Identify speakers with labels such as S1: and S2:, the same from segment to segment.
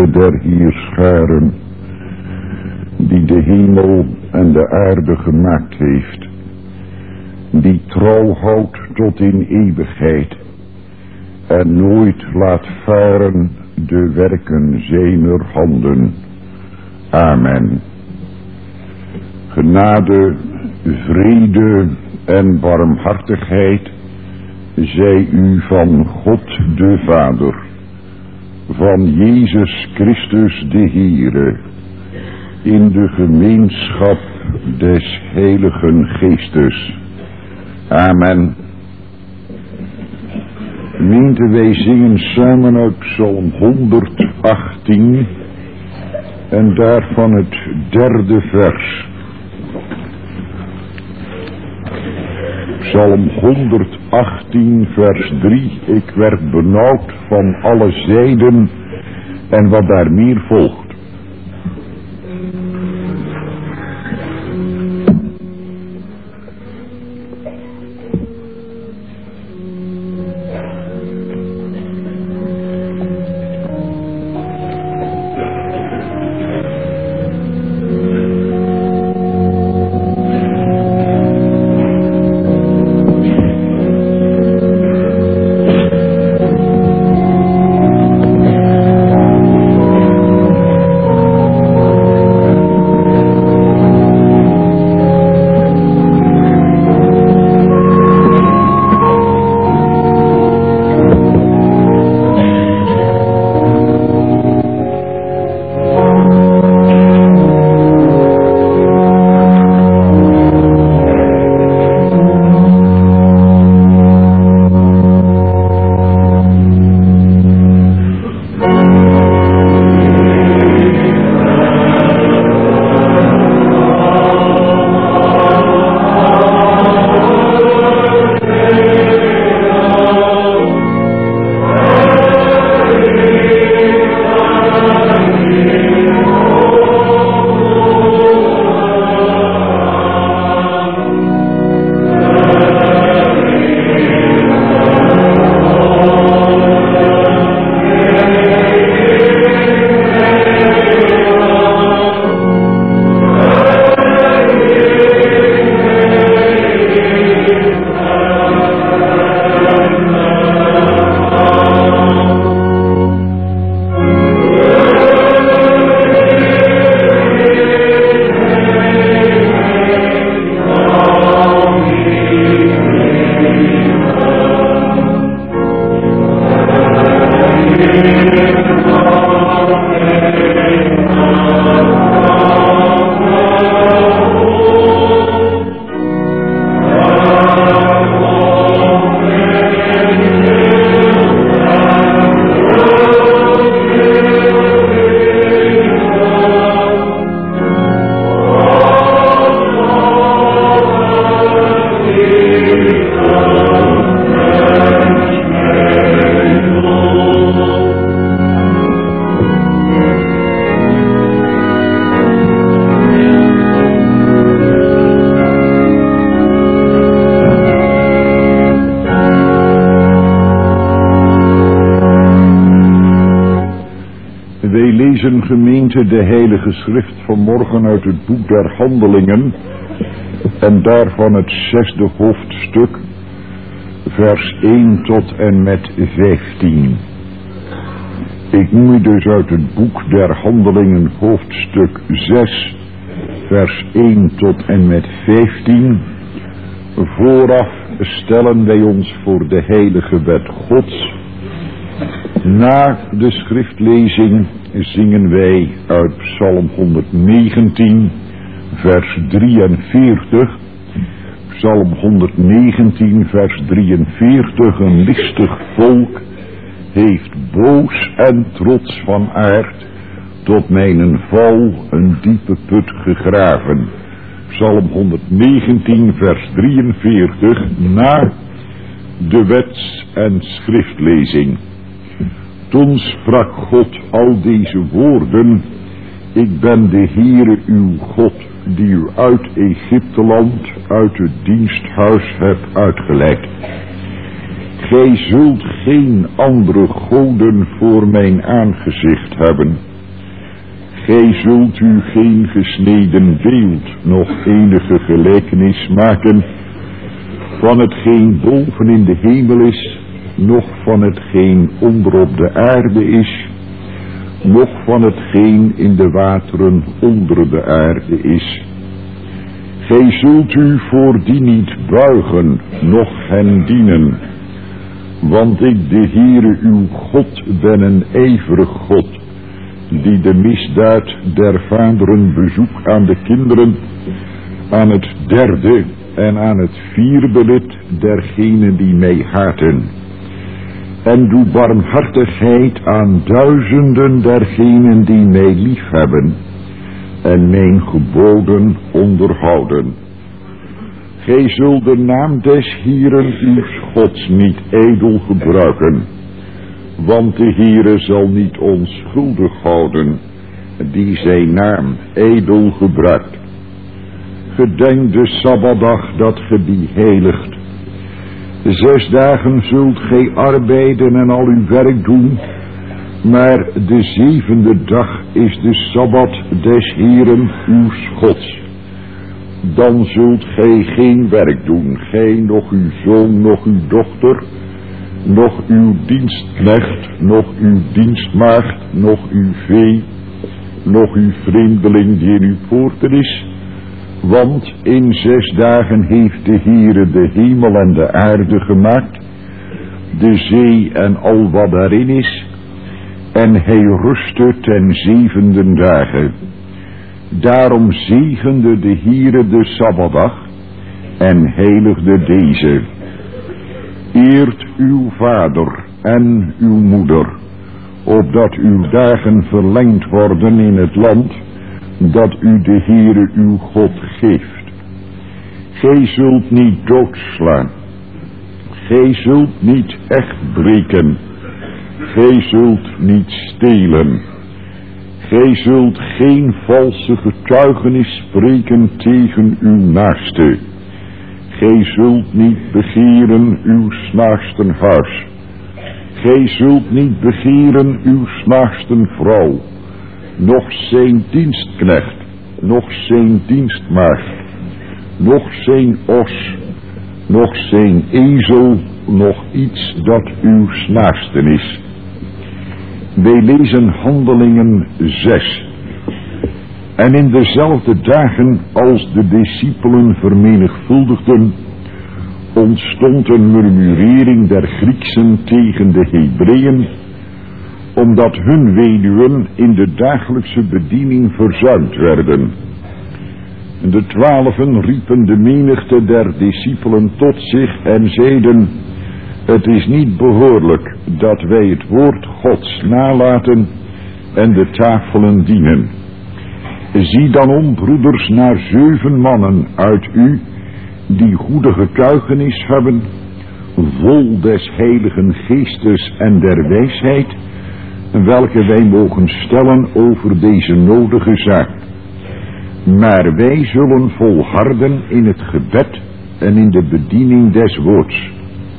S1: Heere der Heerscharen, die de hemel en de aarde gemaakt heeft, die trouw houdt tot in eeuwigheid en nooit laat varen de werken zijner handen. Amen. Genade, vrede en barmhartigheid zij u van God de Vader, van Jezus Christus de Heere, in de gemeenschap des Heiligen Geestes. Amen. Gemeente, wij zingen samen uit Psalm 118 en daarvan het 3e vers. Psalm 118 vers 3. Ik werd benauwd van alle zijden en wat daar meer volgt. Gemeente de Heilige Schrift vanmorgen uit het boek der Handelingen en daarvan het 6e hoofdstuk, vers 1 tot en met 15. Ik noem u dus uit het boek der Handelingen hoofdstuk 6, vers 1 tot en met 15. Vooraf stellen wij ons voor de heilige wet Gods. Na de schriftlezing zingen wij uit Psalm 119, vers 43. Psalm 119, vers 43. Een listig volk heeft boos en trots van aard tot mijnen val een diepe put gegraven. Psalm 119, vers 43, na de wets- en schriftlezing. Toen sprak God al deze woorden: Ik ben de Heere uw God, die u uit Egypteland, uit het diensthuis hebt uitgeleid. Gij zult geen andere goden voor mijn aangezicht hebben. Gij zult u geen gesneden beeld, nog enige gelijkenis maken van hetgeen boven in de hemel is, noch van hetgeen onder op de aarde is, noch van hetgeen in de wateren onder de aarde is. Gij zult u voor die niet buigen, noch hen dienen, want ik, de Heere uw God, ben een ijverig God, die de misdaad der vaderen bezoekt aan de kinderen, aan het derde en aan het vierde lid dergenen die mij haten. En doe barmhartigheid aan duizenden dergenen die mij liefhebben en mijn geboden onderhouden. Gij zult de naam des Heeren uw Gods niet ijdel gebruiken, want de Heere zal niet onschuldig houden die zijn naam ijdel gebruikt. Gedenk de Sabbatdag dat ge die heiligt. 6 dagen zult gij arbeiden en al uw werk doen, maar de 7e dag is de Sabbat des Heeren uw Gods. Dan zult gij geen werk doen, gij, noch uw zoon, noch uw dochter, noch uw dienstknecht, noch uw dienstmaagd, noch uw vee, noch uw vreemdeling die in uw poorten is. Want in 6 dagen heeft de Heere de hemel en de aarde gemaakt, de zee en al wat daarin is, en hij rustte ten 7e dagen. Daarom zegende de Heere de Sabbatdag en heiligde deze. Eert uw vader en uw moeder, opdat uw dagen verlengd worden in het land dat u de Heere uw God geeft. Gij zult niet doodslaan. Gij zult niet echt breken. Gij zult niet stelen. Gij zult geen valse getuigenis spreken tegen uw naaste. Gij zult niet begeren uw naasten huis. Gij zult niet begeren uw naasten vrouw, noch zijn dienstknecht, noch zijn dienstmaagd, noch zijn os, noch zijn ezel, noch iets dat uw naasten is. Wij lezen Handelingen 6. En in dezelfde dagen als de discipelen vermenigvuldigden, ontstond een murmurering der Grieksen tegen de Hebreeën, omdat hun weduwen in de dagelijkse bediening verzuimd werden. En de 12 riepen de menigte der discipelen tot zich en zeiden: het is niet behoorlijk dat wij het woord Gods nalaten en de tafelen dienen. Zie dan om, broeders, naar 7 mannen uit u, die goede getuigenis hebben, vol des heiligen geestes en der wijsheid, welke wij mogen stellen over deze nodige zaak. Maar wij zullen volharden in het gebed en in de bediening des woords.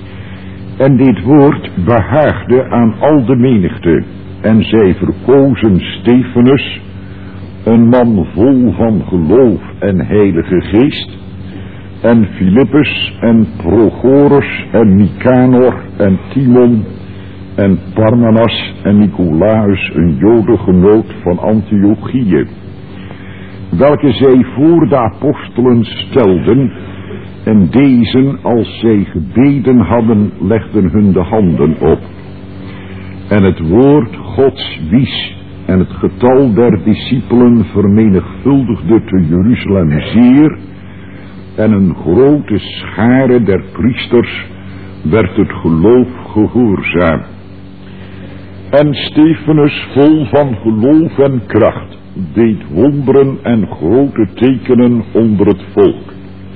S1: En dit woord behaagde aan al de menigte, en zij verkozen Stefanus, een man vol van geloof en heilige geest, en Philippus en Prochorus en Nicanor en Timon en Parmenas en Nicolaus, een Jodengenoot van Antiochië, welke zij voor de apostelen stelden, en deze, als zij gebeden hadden, legden hun de handen op. En het woord Gods wies, en het getal der discipelen vermenigvuldigde te Jeruzalem zeer, en een grote schare der priesters werd het geloof gehoorzaam. En Stefanus, vol van geloof en kracht, deed wonderen en grote tekenen onder het volk.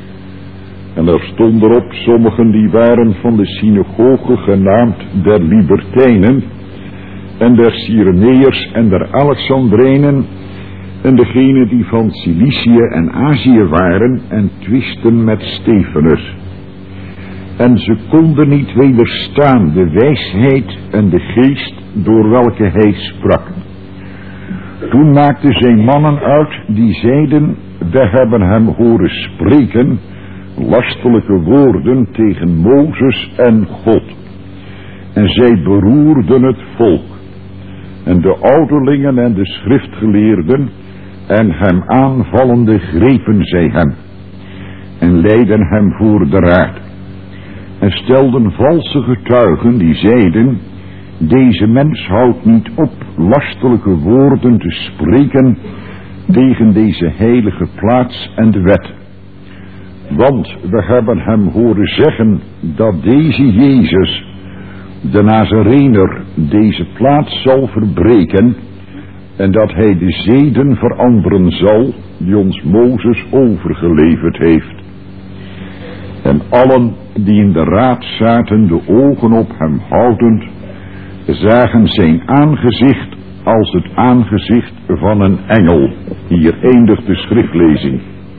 S1: En er stonden op sommigen die waren van de synagoge genaamd der Libertijnen, en der Cyreneërs en der Alexandrijnen, en degenen die van Cilicië en Azië waren, en twisten met Stefanus. En ze konden niet wederstaan de wijsheid en de geest door welke hij sprak. Toen maakten zij mannen uit die zeiden, wij hebben hem horen spreken lastelijke woorden tegen Mozes en God. En zij beroerden het volk. En de ouderlingen en de schriftgeleerden en hem aanvallende grepen zij hem. En leidden hem voor de raad. En stelden valse getuigen die zeiden, deze mens houdt niet op lastelijke woorden te spreken tegen deze heilige plaats en de wet. Want we hebben hem horen zeggen dat deze Jezus, de Nazarener, deze plaats zal verbreken en dat hij de zeden veranderen zal die ons Mozes overgeleverd heeft. En allen die in de raad zaten, de ogen op hem houdend, zagen zijn aangezicht als het aangezicht van een engel. Hier eindigt de schriftlezing.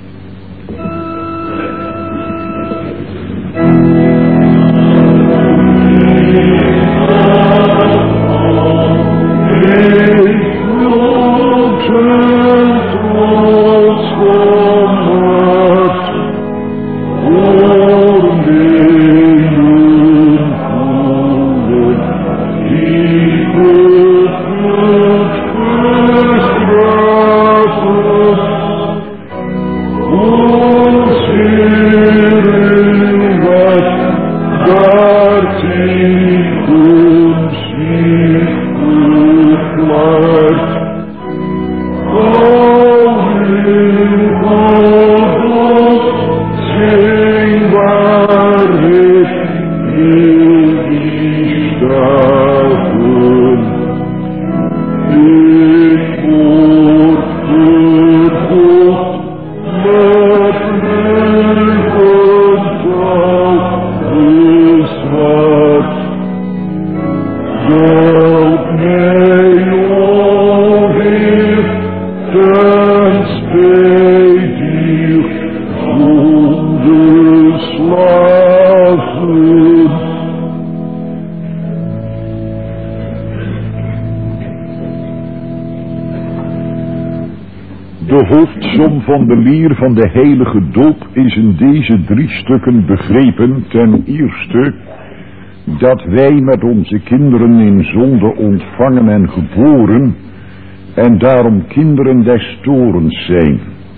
S1: De hoofdsom van de leer van de heilige doop is in deze 3 stukken begrepen. Ten eerste dat wij met onze kinderen in zonde ontvangen en geboren en daarom kinderen des torens zijn,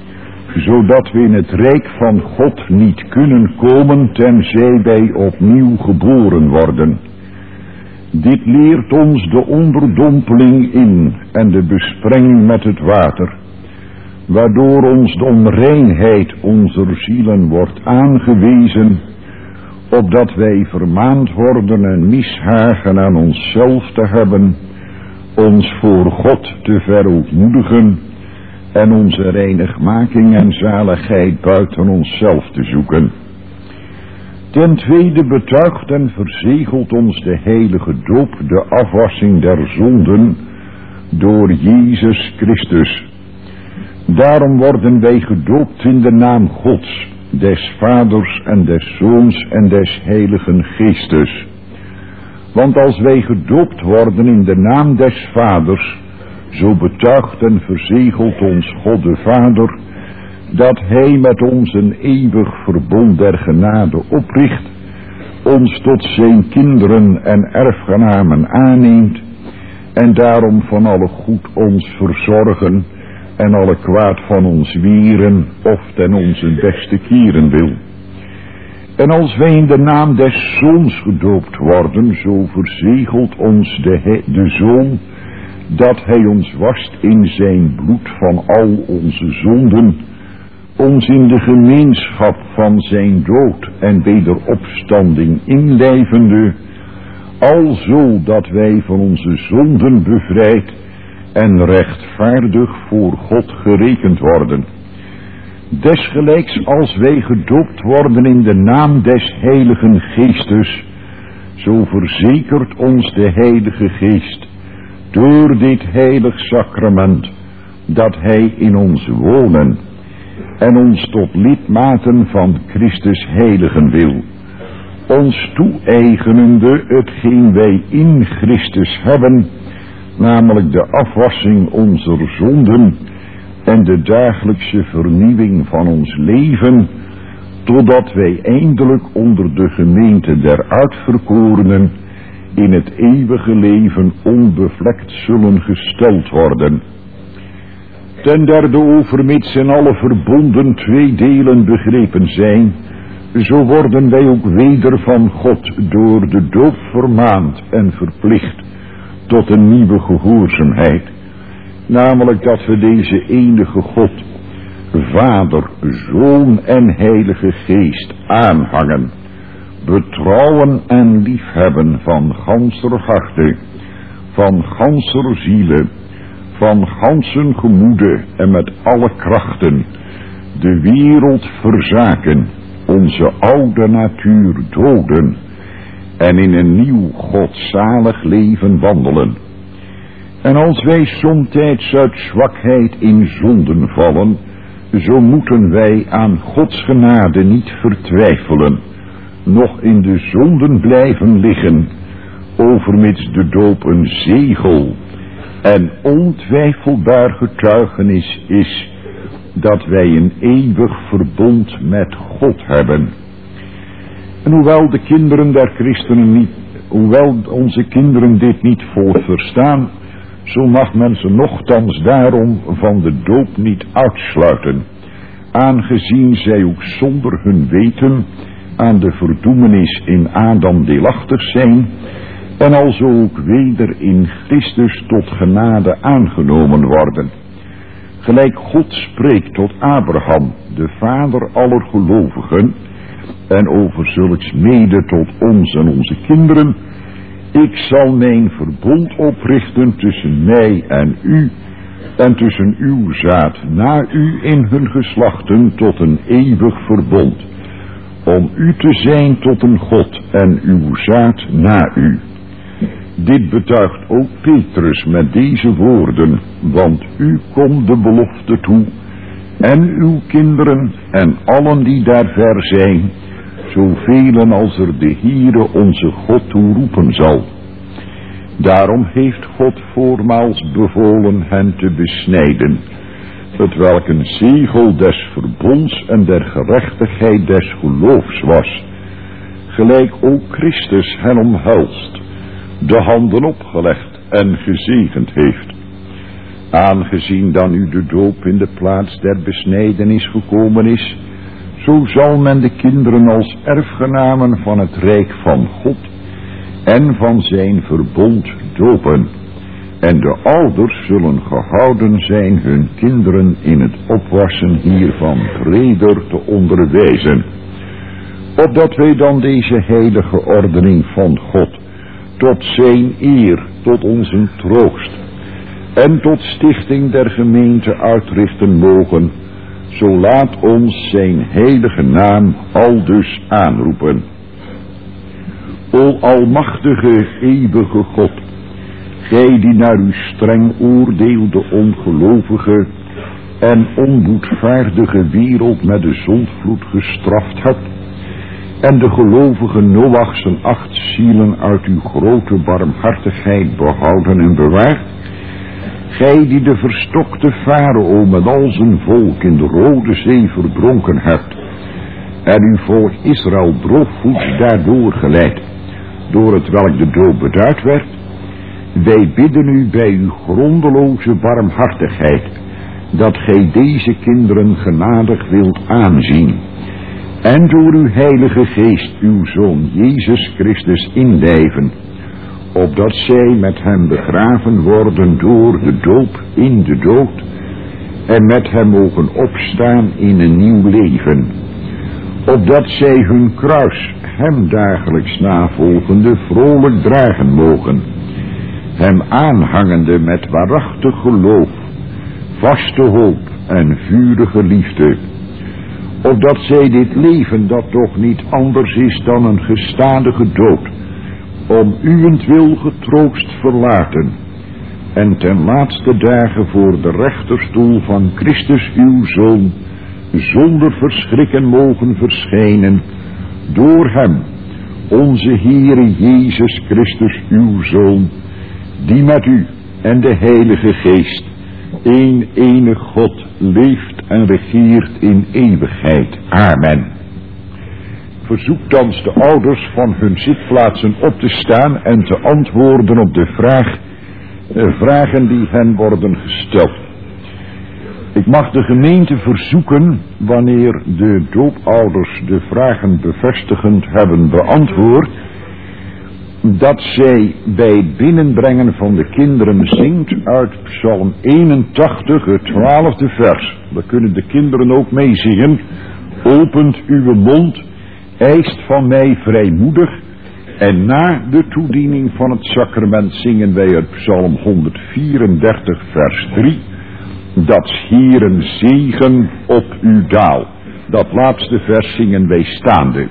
S1: zodat we in het rijk van God niet kunnen komen tenzij wij opnieuw geboren worden. Dit leert ons de onderdompeling in en de besprenging met het water, waardoor ons de onreinheid onze zielen wordt aangewezen, opdat wij vermaand worden en mishagen aan onszelf te hebben, ons voor God te verootmoedigen en onze reinigmaking en zaligheid buiten onszelf te zoeken. Ten tweede betuigt en verzegelt ons de heilige doop de afwassing der zonden door Jezus Christus. Daarom worden wij gedoopt in de naam Gods, des Vaders en des Zoons en des Heiligen Geestes. Want als wij gedoopt worden in de naam des Vaders, zo betuigt en verzegelt ons God de Vader, dat Hij met ons een eeuwig verbond der genade opricht, ons tot zijn kinderen en erfgenamen aanneemt, en daarom van alle goed ons verzorgen, en alle kwaad van ons weren, of ten onze beste keren wil. En als wij in de naam des Zoons gedoopt worden, zo verzegelt ons de Zoon, dat hij ons wast in zijn bloed van al onze zonden, ons in de gemeenschap van zijn dood en wederopstanding inlijvende, alzo dat wij van onze zonden bevrijd en rechtvaardig voor God gerekend worden. Desgelijks als wij gedoopt worden in de naam des Heiligen Geestes, zo verzekert ons de Heilige Geest door dit heilig sacrament dat Hij in ons wonen en ons tot lidmaten van Christus heiligen wil, ons toe-eigenende hetgeen wij in Christus hebben, namelijk de afwassing onze zonden en de dagelijkse vernieuwing van ons leven, totdat wij eindelijk onder de gemeente der uitverkorenen in het eeuwige leven onbevlekt zullen gesteld worden. Ten derde, overmits in alle verbonden twee delen begrepen zijn, zo worden wij ook weder van God door de doop vermaand en verplicht tot een nieuwe gehoorzaamheid, namelijk dat we deze enige God, Vader, Zoon en Heilige Geest aanhangen, betrouwen en liefhebben van ganser harte, van ganser ziele, van gansen gemoede en met alle krachten, de wereld verzaken, onze oude natuur doden en in een nieuw godzalig leven wandelen. En als wij somtijds uit zwakheid in zonden vallen, zo moeten wij aan Gods genade niet vertwijfelen, noch in de zonden blijven liggen, overmits de doop een zegel en ontwijfelbaar getuigenis is dat wij een eeuwig verbond met God hebben. En hoewel de kinderen der christenen hoewel onze kinderen dit niet vol verstaan, zo mag men ze nochtans daarom van de doop niet uitsluiten, aangezien zij ook zonder hun weten aan de verdoemenis in Adam deelachtig zijn, en alzo ook weder in Christus tot genade aangenomen worden. Gelijk God spreekt tot Abraham, de vader aller gelovigen, en over zulks mede tot ons en onze kinderen: ik zal mijn verbond oprichten tussen mij en u, en tussen uw zaad na u in hun geslachten tot een eeuwig verbond, om u te zijn tot een God en uw zaad na u. Dit betuigt ook Petrus met deze woorden, want u komt de belofte toe, en uw kinderen en allen die daar ver zijn, zoveel als er de Heere onze God toe roepen zal. Daarom heeft God voormaals bevolen hen te besnijden, hetwelk een zegel des verbonds en der gerechtigheid des geloofs was, gelijk ook Christus hen omhelst, de handen opgelegd en gezegend heeft. Aangezien dan nu de doop in de plaats der besnijdenis gekomen is, zo zal men de kinderen als erfgenamen van het rijk van God en van zijn verbond dopen. En de ouders zullen gehouden zijn hun kinderen in het opwassen hiervan breder te onderwijzen, opdat wij dan deze heilige ordening van God tot zijn eer, tot onze troost en tot stichting der gemeente uitrichten mogen, zo laat ons zijn heilige naam aldus aanroepen. O almachtige, eeuwige God, gij die naar uw streng oordeel de ongelovige en onboedvaardige wereld met de zondvloed gestraft hebt, en de gelovige Noach zijn 8 zielen uit uw grote barmhartigheid behouden en bewaard, gij die de verstokte Farao met al zijn volk in de Rode Zee verdronken hebt, en uw volk Israël droogvoets daardoor geleid, door het welk de doop beduid werd, wij bidden u bij uw grondeloze barmhartigheid, dat gij deze kinderen genadig wilt aanzien, en door uw heilige geest uw Zoon Jezus Christus inlijven, opdat zij met hem begraven worden door de doop in de dood, en met hem mogen opstaan in een nieuw leven, opdat zij hun kruis, hem dagelijks navolgende, vrolijk dragen mogen, hem aanhangende met waarachtig geloof, vaste hoop en vurige liefde, opdat zij dit leven, dat toch niet anders is dan een gestadige dood, om uwentwil getroost verlaten, en ten laatste dagen voor de rechterstoel van Christus uw Zoon zonder verschrikken mogen verschijnen, door hem, onze Heere Jezus Christus uw Zoon, die met u en de Heilige Geest, één enige God, leeft en regeert in eeuwigheid. Amen. Verzoek thans de ouders van hun zitplaatsen op te staan en te antwoorden op de vragen die hen worden gesteld. Ik mag de gemeente verzoeken, wanneer de doopouders de vragen bevestigend hebben beantwoord, dat zij bij het binnenbrengen van de kinderen zingt uit Psalm 81, het 12e vers. Daar kunnen de kinderen ook meezingen. Opent uw mond, eist van mij vrijmoedig. En na de toediening van het sacrament zingen wij uit Psalm 134, vers 3. Dat Heeren zegen op u daal. Dat laatste vers zingen wij staande.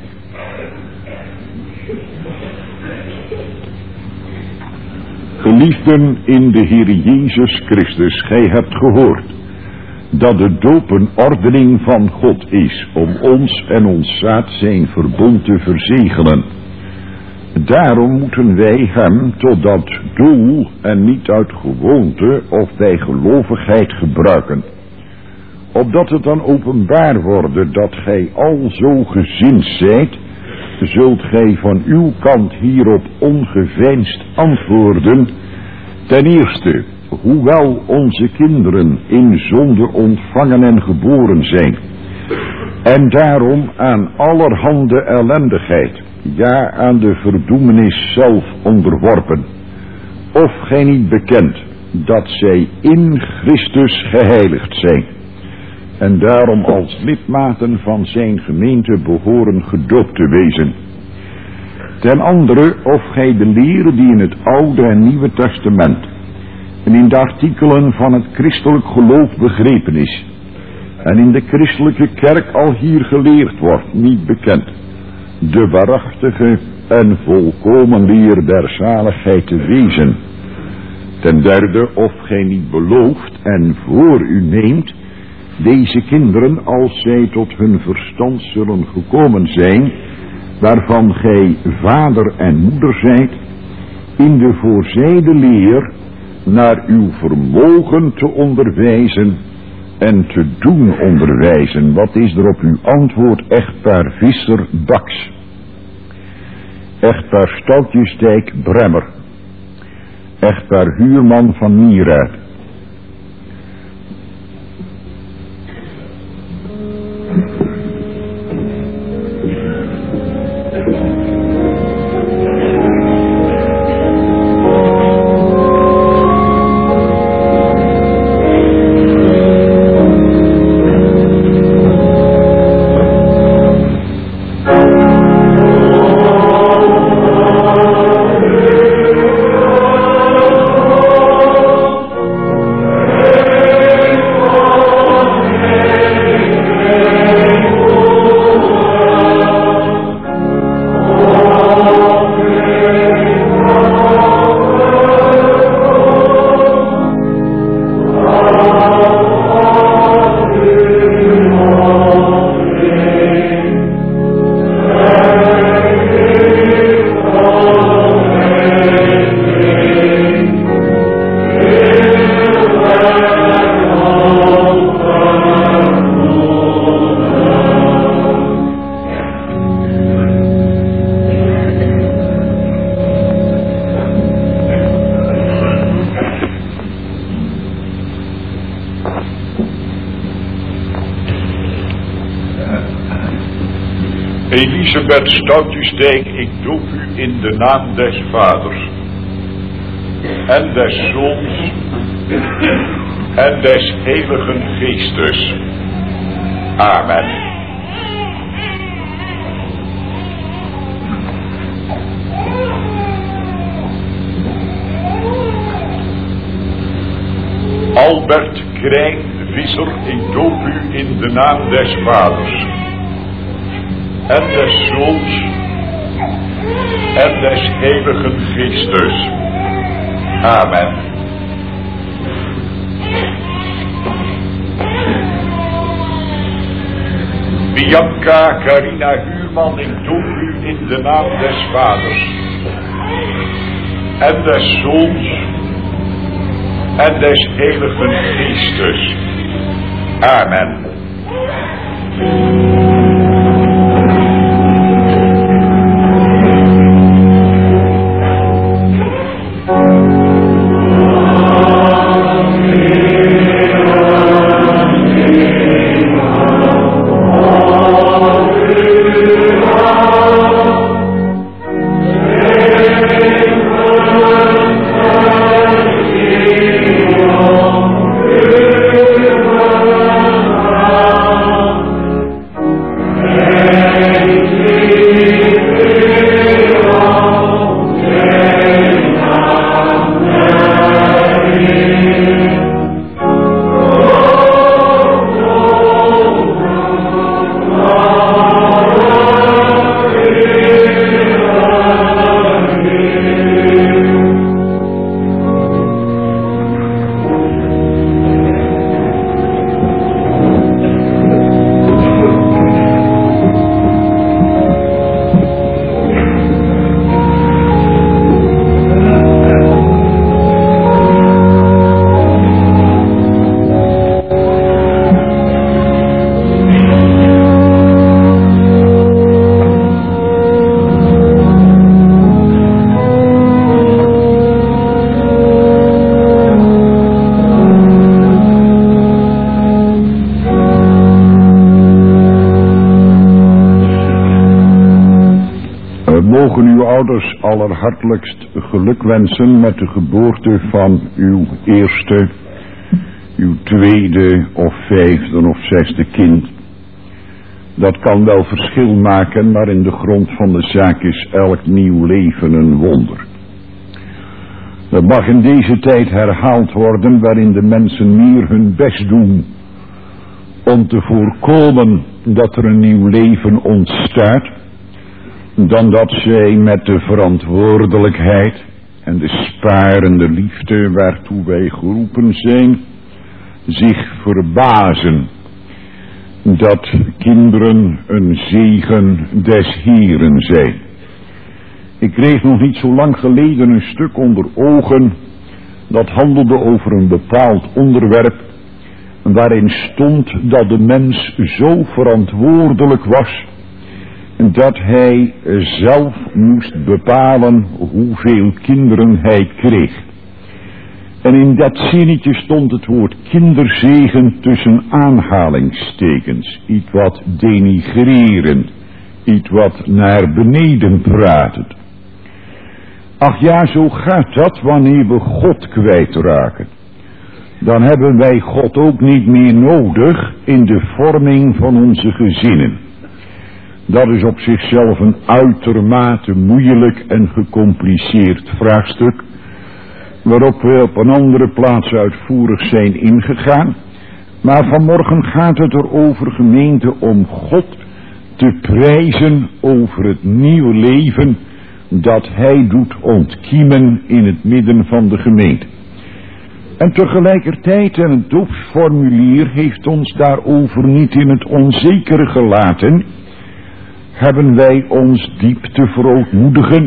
S1: Geliefden in de Heer Jezus Christus, gij hebt gehoord dat de doop een ordening van God is om ons en ons zaad zijn verbond te verzegelen. Daarom moeten wij hem tot dat doel en niet uit gewoonte of bij gelovigheid gebruiken. Opdat het dan openbaar wordt dat gij al zo gezind zijt, zult gij van uw kant hierop ongeveinsd antwoorden. Ten eerste, hoewel onze kinderen in zonde ontvangen en geboren zijn, en daarom aan allerhande ellendigheid, ja aan de verdoemenis zelf onderworpen, of gij niet bekent dat zij in Christus geheiligd zijn, en daarom als lidmaten van zijn gemeente behoren gedoopt te wezen. Ten andere, of gij de leren die in het Oude en Nieuwe Testament en in de artikelen van het christelijk geloof begrepen is, en in de christelijke kerk al hier geleerd wordt, niet bekend, de waarachtige en volkomen leer der zaligheid te wezen. Ten derde, of gij niet belooft en voor u neemt deze kinderen, als zij tot hun verstand zullen gekomen zijn, waarvan gij vader en moeder zijt, in de voorzijde leer naar uw vermogen te onderwijzen en te doen onderwijzen. Wat is er op uw antwoord, echtpaar Visser Baks, echtpaar Stoutjesdijk Bremmer, echtpaar Huurman van Nieraad, Elisabeth Stoutjesdijk, ik doop u in de naam des Vaders en des Zoons en des Heiligen Geestes. Amen. Albert Krijn Visser, ik doop u in de naam des Vaders en des Zoons en des Heiligen Geestes. Amen. Bianca Carina Huurman, ik doop u in de naam des Vaders en des Zoons en des Heiligen Geestes. Amen. Mogen uw ouders allerhartelijkst geluk wensen met de geboorte van uw eerste, uw tweede of vijfde of zesde kind. Dat kan wel verschil maken, maar in de grond van de zaak is elk nieuw leven een wonder. Dat mag in deze tijd herhaald worden waarin de mensen meer hun best doen om te voorkomen dat er een nieuw leven ontstaat, dan dat zij met de verantwoordelijkheid en de sparende liefde waartoe wij geroepen zijn, zich verbazen dat kinderen een zegen des Heeren zijn. Ik kreeg nog niet zo lang geleden een stuk onder ogen dat handelde over een bepaald onderwerp waarin stond dat de mens zo verantwoordelijk was dat hij zelf moest bepalen hoeveel kinderen hij kreeg. En in dat zinnetje stond het woord kinderzegen tussen aanhalingstekens. Iets wat denigrerend, iets wat naar beneden pratend. Ach ja, zo gaat dat wanneer we God kwijtraken. Dan hebben wij God ook niet meer nodig in de vorming van onze gezinnen. Dat is op zichzelf een uitermate moeilijk en gecompliceerd vraagstuk, waarop we op een andere plaats uitvoerig zijn ingegaan. Maar vanmorgen gaat het erover, gemeente, om God te prijzen over het nieuwe leven dat Hij doet ontkiemen in het midden van de gemeente. En tegelijkertijd, en het doopsformulier heeft ons daarover niet in het onzekere gelaten, hebben wij ons diep te verootmoedigen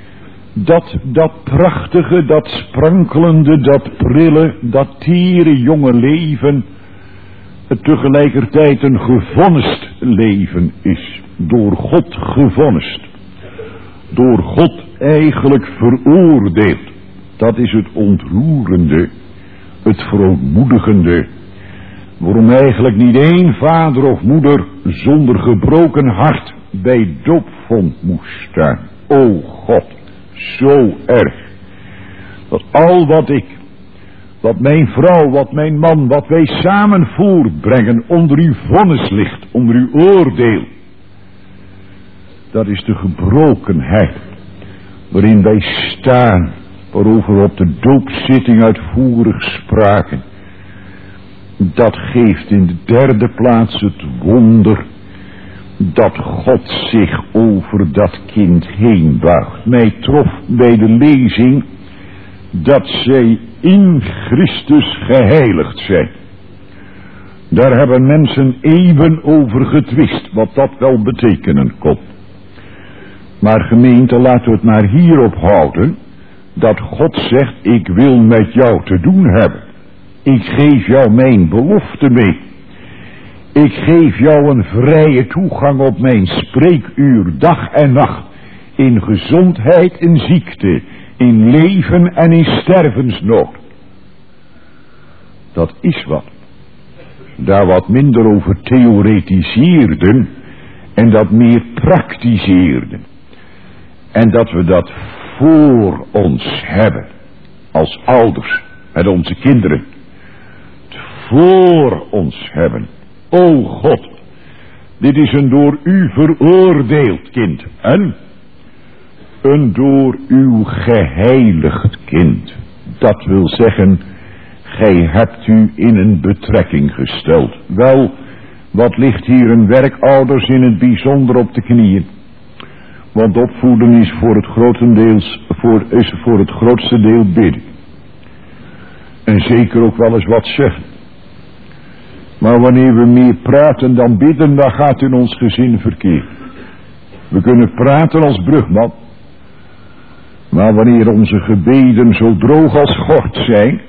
S1: dat prachtige, dat sprankelende, dat prille, dat tere jonge leven het tegelijkertijd een gevonnist leven is. Door God gevonnist. Door God eigenlijk veroordeeld. Dat is het ontroerende, het verootmoedigende, waarom eigenlijk niet één vader of moeder zonder gebroken hart bij doopvond moest staan. O God, zo erg, dat al wat mijn vrouw, wat mijn man, wat wij samen voorbrengen onder uw vonnis ligt, onder uw oordeel, dat is de gebrokenheid waarin wij staan, waarover we op de doopzitting uitvoerig spraken. Dat geeft in de derde plaats het wonder dat God zich over dat kind heen buigt. Mij trof bij de lezing dat zij in Christus geheiligd zijn. Daar hebben mensen eeuwen over getwist wat dat wel betekenen kon. Maar gemeente, laten we het maar hierop houden, Dat God zegt, ik wil met jou te doen hebben. Ik geef jou mijn belofte mee. Ik geef jou een vrije toegang op mijn spreekuur, dag en nacht. In gezondheid en ziekte, in leven en in stervensnood. Dat is wat. Daar wat minder over theoretiseerden en dat meer praktiseerden. En dat we dat voor ons hebben, als ouders, met onze kinderen. Het voor ons hebben. O God, dit is een door u veroordeeld kind. En een door u geheiligd kind. Dat wil zeggen, gij hebt u in een betrekking gesteld. Wel, wat ligt hier een werkouders in het bijzonder op de knieën. Want opvoeden is voor het grootste deel bidden. En zeker ook wel eens wat zeggen. Maar wanneer we meer praten dan bidden, dan gaat in ons gezin verkeerd. We kunnen praten als brugman. Maar wanneer onze gebeden zo droog als gort zijn,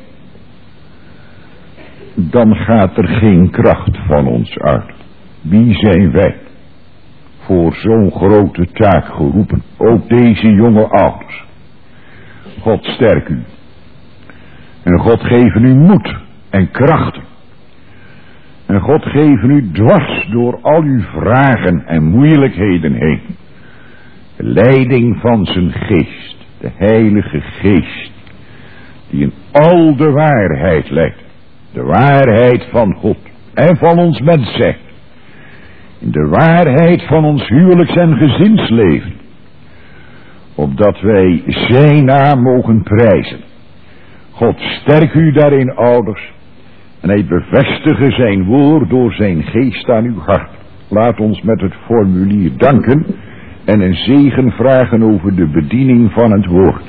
S1: dan gaat er geen kracht van ons uit. Wie zijn wij voor zo'n grote taak geroepen? Ook deze jonge ouders. God sterk u. En God geven u moed en krachten. En God geven u dwars door al uw vragen en moeilijkheden heen. De leiding van zijn geest. De Heilige Geest. Die in al de waarheid leidt. De waarheid van God. En van ons mens zegt. In de waarheid van ons huwelijks- en gezinsleven. Opdat wij zijn naam mogen prijzen. God sterk u daarin, ouders. En hij bevestige zijn woord door zijn geest aan uw hart. Laat ons met het formulier danken en een zegen vragen over de bediening van het woord.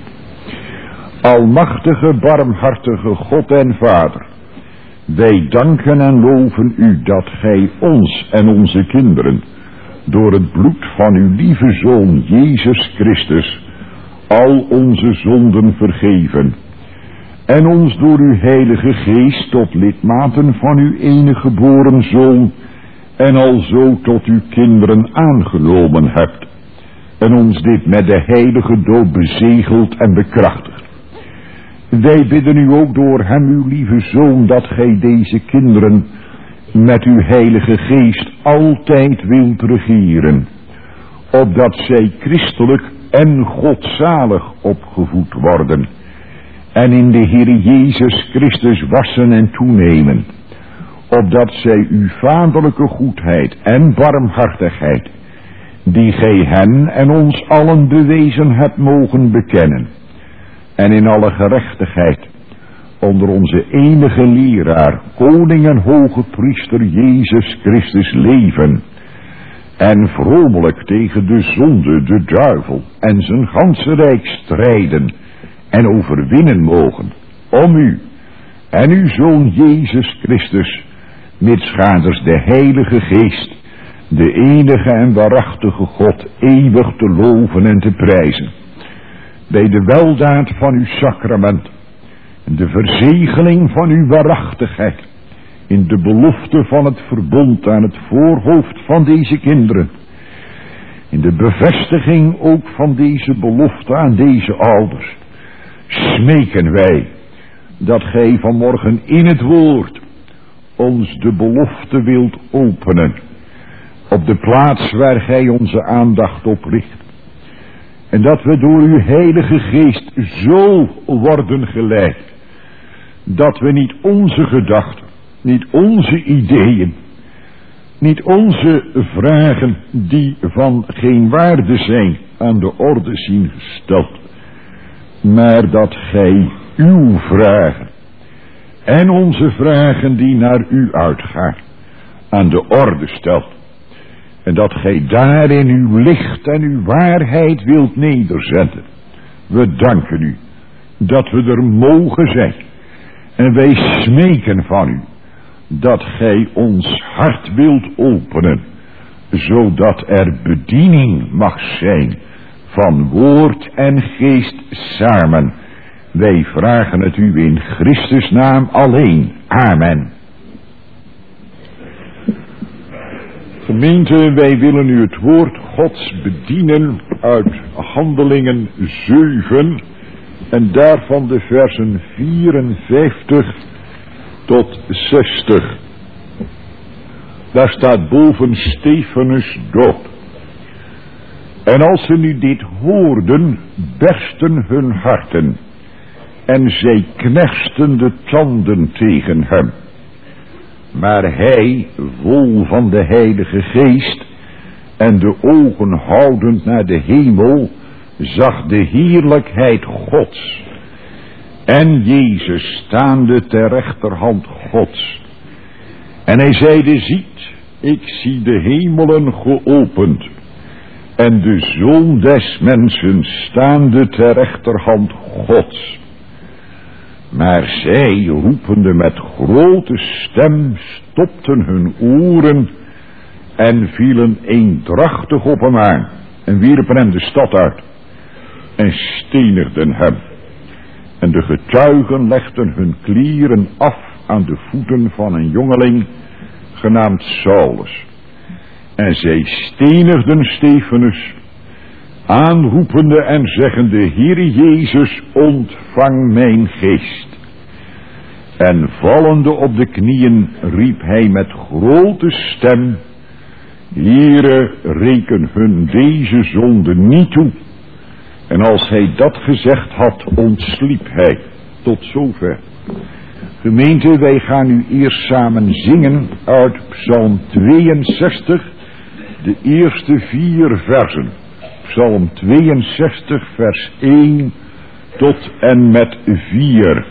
S1: Almachtige, barmhartige God en Vader, wij danken en loven u dat gij ons en onze kinderen door het bloed van uw lieve Zoon Jezus Christus al onze zonden vergeven en ons door uw Heilige Geest tot lidmaten van uw enige geboren Zoon en alzo tot uw kinderen aangenomen hebt en ons dit met de heilige doop bezegeld en bekrachtigd. Wij bidden u ook door hem, uw lieve Zoon, dat gij deze kinderen met uw Heilige Geest altijd wilt regeren, opdat zij christelijk en godzalig opgevoed worden en in de Heer Jezus Christus wassen en toenemen, opdat zij uw vaderlijke goedheid en barmhartigheid, die gij hen en ons allen bewezen hebt, mogen bekennen, en in alle gerechtigheid onder onze enige leraar, koning en hoge priester Jezus Christus leven, en vromelijk tegen de zonde, de duivel en zijn ganse rijk strijden en overwinnen mogen, om u en uw Zoon Jezus Christus, mitsgaders de Heilige Geest, de enige en waarachtige God, eeuwig te loven en te prijzen, bij de weldaad van uw sacrament, en de verzegeling van uw waarachtigheid, in de belofte van het verbond aan het voorhoofd van deze kinderen, in de bevestiging ook van deze belofte aan deze ouders, smeken wij dat gij vanmorgen in het woord ons de belofte wilt openen, op de plaats waar gij onze aandacht op richt. En dat we door uw Heilige Geest zo worden geleid, dat we niet onze gedachten, niet onze ideeën, niet onze vragen die van geen waarde zijn aan de orde zien gesteld, maar dat gij uw vragen en onze vragen die naar u uitgaan aan de orde stelt. En dat gij daarin uw licht en uw waarheid wilt nederzetten. We danken u dat we er mogen zijn. En wij smeken van u dat gij ons hart wilt openen, zodat er bediening mag zijn van woord en geest samen Wij vragen het u in Christus naam alleen. Amen. Gemeente, wij willen u het woord Gods bedienen uit Handelingen 7 en daarvan de versen 54 tot 60. Daar staat boven Stefanus dood. En als ze nu dit hoorden, bersten hun harten en zij knersten de tanden tegen hem. Maar hij, vol van de Heilige Geest en de ogen houdend naar de hemel, zag de heerlijkheid Gods en Jezus staande ter rechterhand Gods. En hij zeide, ziet, ik zie de hemelen geopend en de Zoon des mensen staande ter rechterhand Gods. Maar zij, roepende met grote stem, stopten hun oren en vielen eendrachtig op hem aan en wierpen hem de stad uit en stenigden hem. En de getuigen legden hun klieren af aan de voeten van een jongeling genaamd Saulus. En zij stenigden Stefanus, aanroepende en zeggende, Heere Jezus, ontvang mijn geest. En vallende op de knieën riep hij met grote stem, Heere, reken hun deze zonde niet toe. En als hij dat gezegd had, ontsliep hij. Tot zover. Gemeente, wij gaan nu eerst samen zingen uit Psalm 62, de eerste 4 versen. Psalm 62 vers 1 tot en met 4.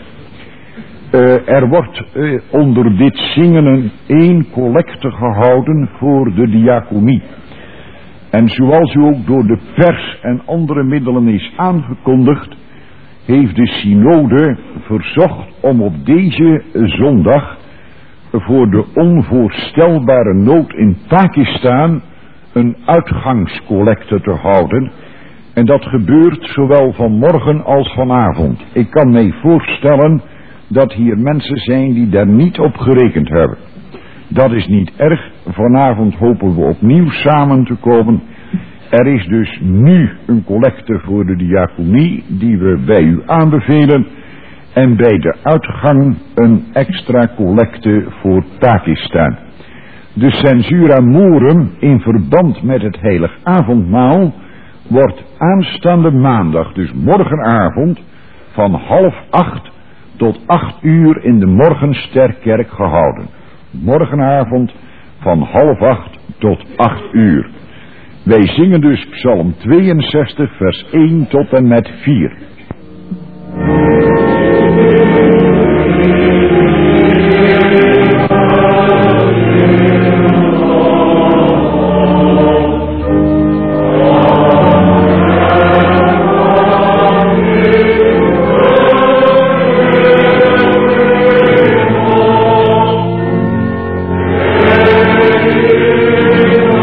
S1: Er wordt onder dit zingen één collecte gehouden voor de diaconie. En zoals u ook door de pers en andere middelen is aangekondigd, heeft de synode verzocht om op deze zondag voor de onvoorstelbare nood in Pakistan een uitgangscollecte te houden. En dat gebeurt zowel vanmorgen als vanavond. Ik kan mij voorstellen dat hier mensen zijn die daar niet op gerekend hebben. Dat is niet erg. Vanavond hopen we opnieuw samen te komen. Er is dus nu een collecte voor de diaconie die we bij u aanbevelen. En bij de uitgang een extra collecte voor Pakistan. De censura morum in verband met het heilig avondmaal wordt aanstaande maandag, dus morgenavond, van 7:30 tot 8 uur in de Morgensterkerk gehouden. Morgenavond van 7:30 tot 8 uur. Wij zingen dus Psalm 62 vers 1 tot en met 4.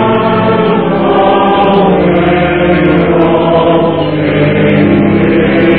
S2: Amen.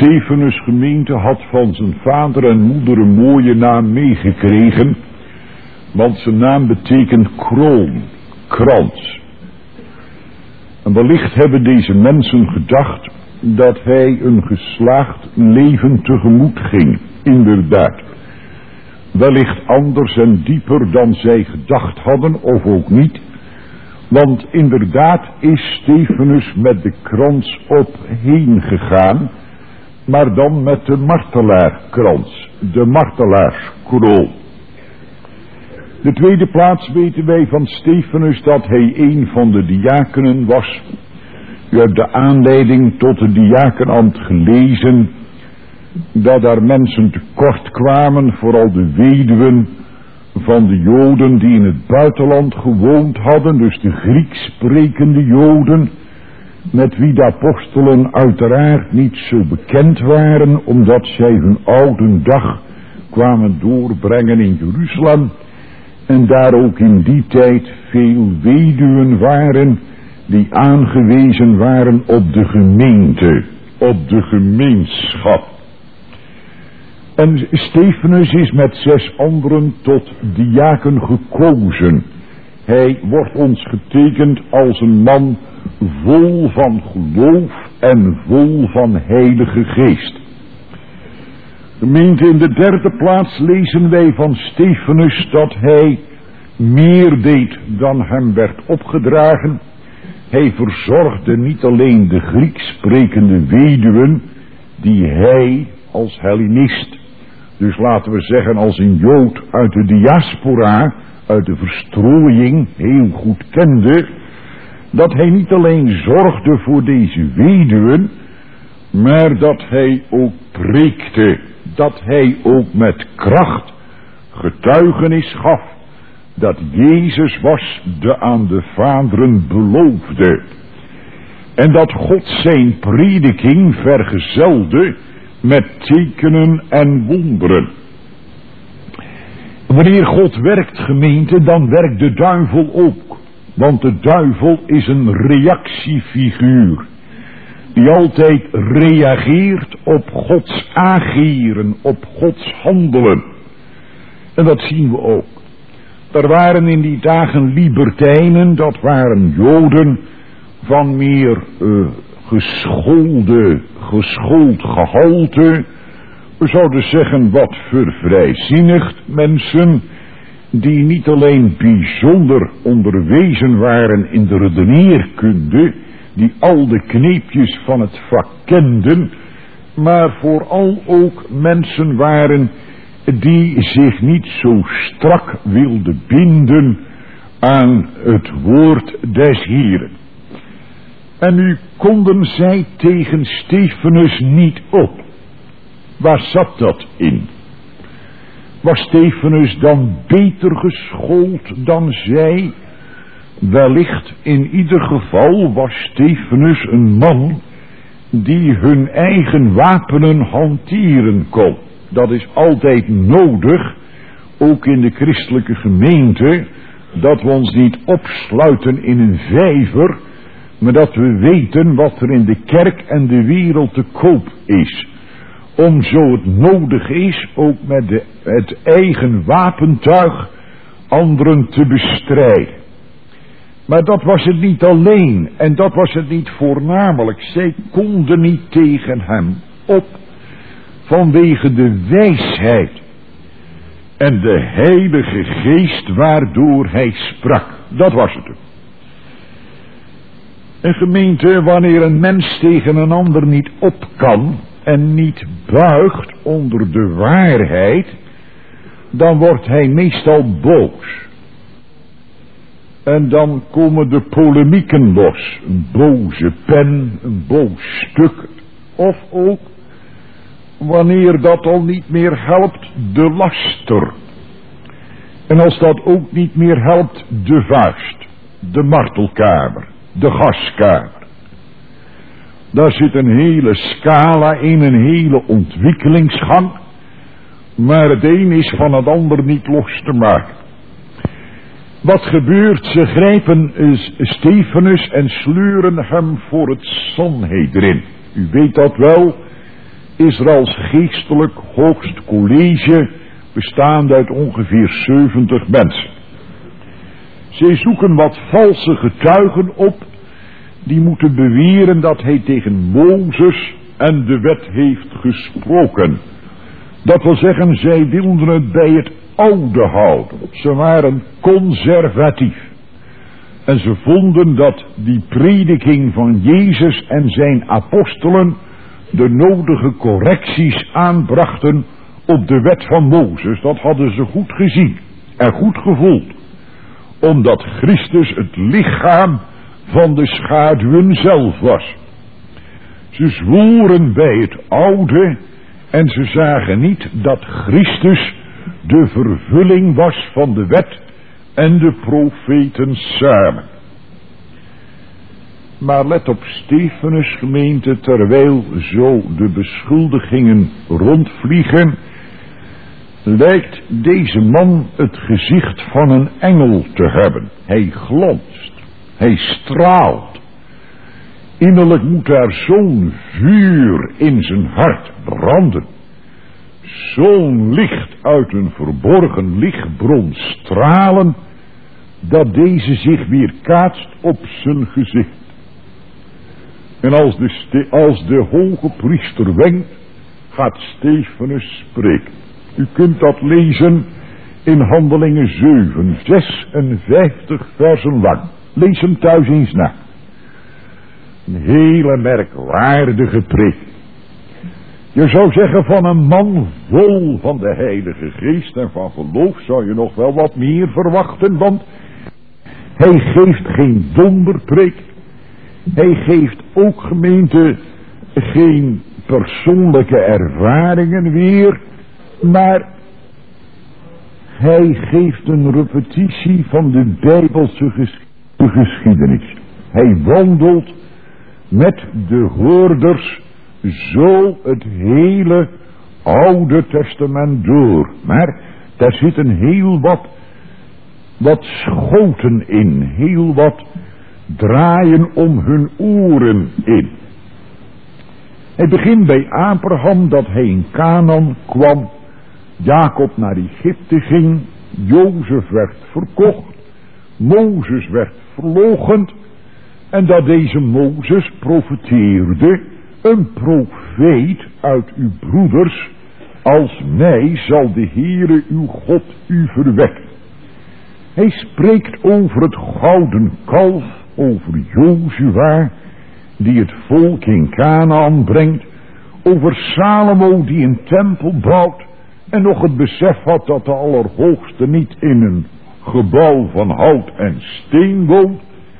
S1: Stephanus gemeente had van zijn vader en moeder een mooie naam meegekregen, want zijn naam betekent kroon, krans. En wellicht hebben deze mensen gedacht dat hij een geslaagd leven tegemoet ging, inderdaad. Wellicht anders en dieper dan zij gedacht hadden, of ook niet. Want inderdaad is Stephanus met de krans op heen gegaan, maar dan met de martelaarkrans, de martelaarskroon. De tweede plaats weten wij van Stephanus dat hij een van de diakenen was. U hebt de aanleiding tot het diakenambt gelezen, dat daar mensen tekort kwamen, vooral de weduwen van de Joden die in het buitenland gewoond hadden, dus de Grieks sprekende Joden, met wie de apostelen uiteraard niet zo bekend waren, omdat zij hun oude dag kwamen doorbrengen in Jeruzalem, en daar ook in die tijd veel weduwen waren die aangewezen waren op de gemeente, op de gemeenschap. En Stephanus is met 6 anderen tot diaken gekozen. Hij wordt ons getekend als een man vol van geloof en vol van Heilige Geest. Gemeente, in de derde plaats lezen wij van Stephanus dat hij meer deed dan hem werd opgedragen. Hij verzorgde niet alleen de Grieks sprekende weduwen, die hij als Hellenist, dus laten we zeggen als een Jood uit de diaspora, uit de verstrooiing, heel goed kende, dat hij niet alleen zorgde voor deze weduwen, maar dat hij ook preekte, dat hij ook met kracht getuigenis gaf dat Jezus was de aan de vaderen beloofde. En dat God zijn prediking vergezelde met tekenen en wonderen. Wanneer God werkt, gemeente, dan werkt de duivel ook. Want de duivel is een reactiefiguur, die altijd reageert op Gods ageren, op Gods handelen. En dat zien we ook. Er waren in die dagen libertijnen, dat waren Joden van meer geschoold gehalte. We zouden zeggen wat vervrijzinnigd mensen, die niet alleen bijzonder onderwezen waren in de redeneerkunde, die al de kneepjes van het vak kenden, maar vooral ook mensen waren die zich niet zo strak wilden binden aan het woord des Heren. En nu konden zij tegen Stephanus niet op. Waar zat dat in? Was Stephanus dan beter geschoold dan zij? Wellicht. In ieder geval was Stephanus een man die hun eigen wapenen hanteren kon. Dat is altijd nodig, ook in de christelijke gemeente, dat we ons niet opsluiten in een vijver, maar dat we weten wat er in de kerk en de wereld te koop is. Om zo het nodig is, ook met het eigen wapentuig, anderen te bestrijden. Maar dat was het niet alleen, en dat was het niet voornamelijk. Zij konden niet tegen hem op, vanwege de wijsheid en de Heilige Geest waardoor hij sprak. Dat was het. Een gemeente, wanneer een mens tegen een ander niet op kan en niet buigt onder de waarheid, dan wordt hij meestal boos. En dan komen de polemieken los. Een boze pen, een boos stuk. Of ook, wanneer dat al niet meer helpt, de laster. En als dat ook niet meer helpt, de vuist, de martelkamer, de gaskamer. Daar zit een hele scala in, een hele ontwikkelingsgang. Maar het een is van het ander niet los te maken. Wat gebeurt? Ze grijpen Stephanus en sleuren hem voor het Sanhedrin. U weet dat wel. Israëls geestelijk hoogst college, bestaande uit ongeveer 70 mensen. Zij zoeken wat valse getuigen op, die moeten beweren dat hij tegen Mozes en de wet heeft gesproken. Dat wil zeggen, zij wilden het bij het oude houden. Ze waren conservatief. En ze vonden dat die prediking van Jezus en zijn apostelen de nodige correcties aanbrachten op de wet van Mozes. Dat hadden ze goed gezien en goed gevoeld. Omdat Christus het lichaam van de schaduwen zelf was. Ze zwoeren bij het oude en ze zagen niet dat Christus de vervulling was van de wet en de profeten samen. Maar let op, Stefanus, gemeente, terwijl zo de beschuldigingen rondvliegen, lijkt deze man het gezicht van een engel te hebben. Hij glanst, hij straalt. Innerlijk moet daar zo'n vuur in zijn hart branden. Zo'n licht uit een verborgen lichtbron stralen, dat deze zich weer kaatst op zijn gezicht. En als de hoge priester wenkt, gaat Stefanus spreken. U kunt dat lezen in Handelingen 7, 56 versen lang. Lees hem thuis eens na. Een hele merkwaardige preek. Je zou zeggen, van een man vol van de Heilige Geest en van geloof zou je nog wel wat meer verwachten, want hij geeft geen donderpreek. Hij geeft ook, gemeente, geen persoonlijke ervaringen weer, maar hij geeft een repetitie van de Bijbelse geschiedenis. Hij wandelt met de hoorders zo het hele Oude Testament door. Maar daar zitten heel wat schoten in, heel wat draaien om hun oren in. Hij begint bij Abraham, dat hij in Canaan kwam, Jacob naar Egypte ging, Jozef werd verkocht, Mozes werd verloochend, en dat deze Mozes profeteerde: een profeet uit uw broeders als mij zal de Heere uw God u verwekken. Hij spreekt over het gouden kalf, over Jozua die het volk in Canaan brengt, over Salomo die een tempel bouwt en nog het besef had dat de Allerhoogste niet in een gebouw van hout en steen woont.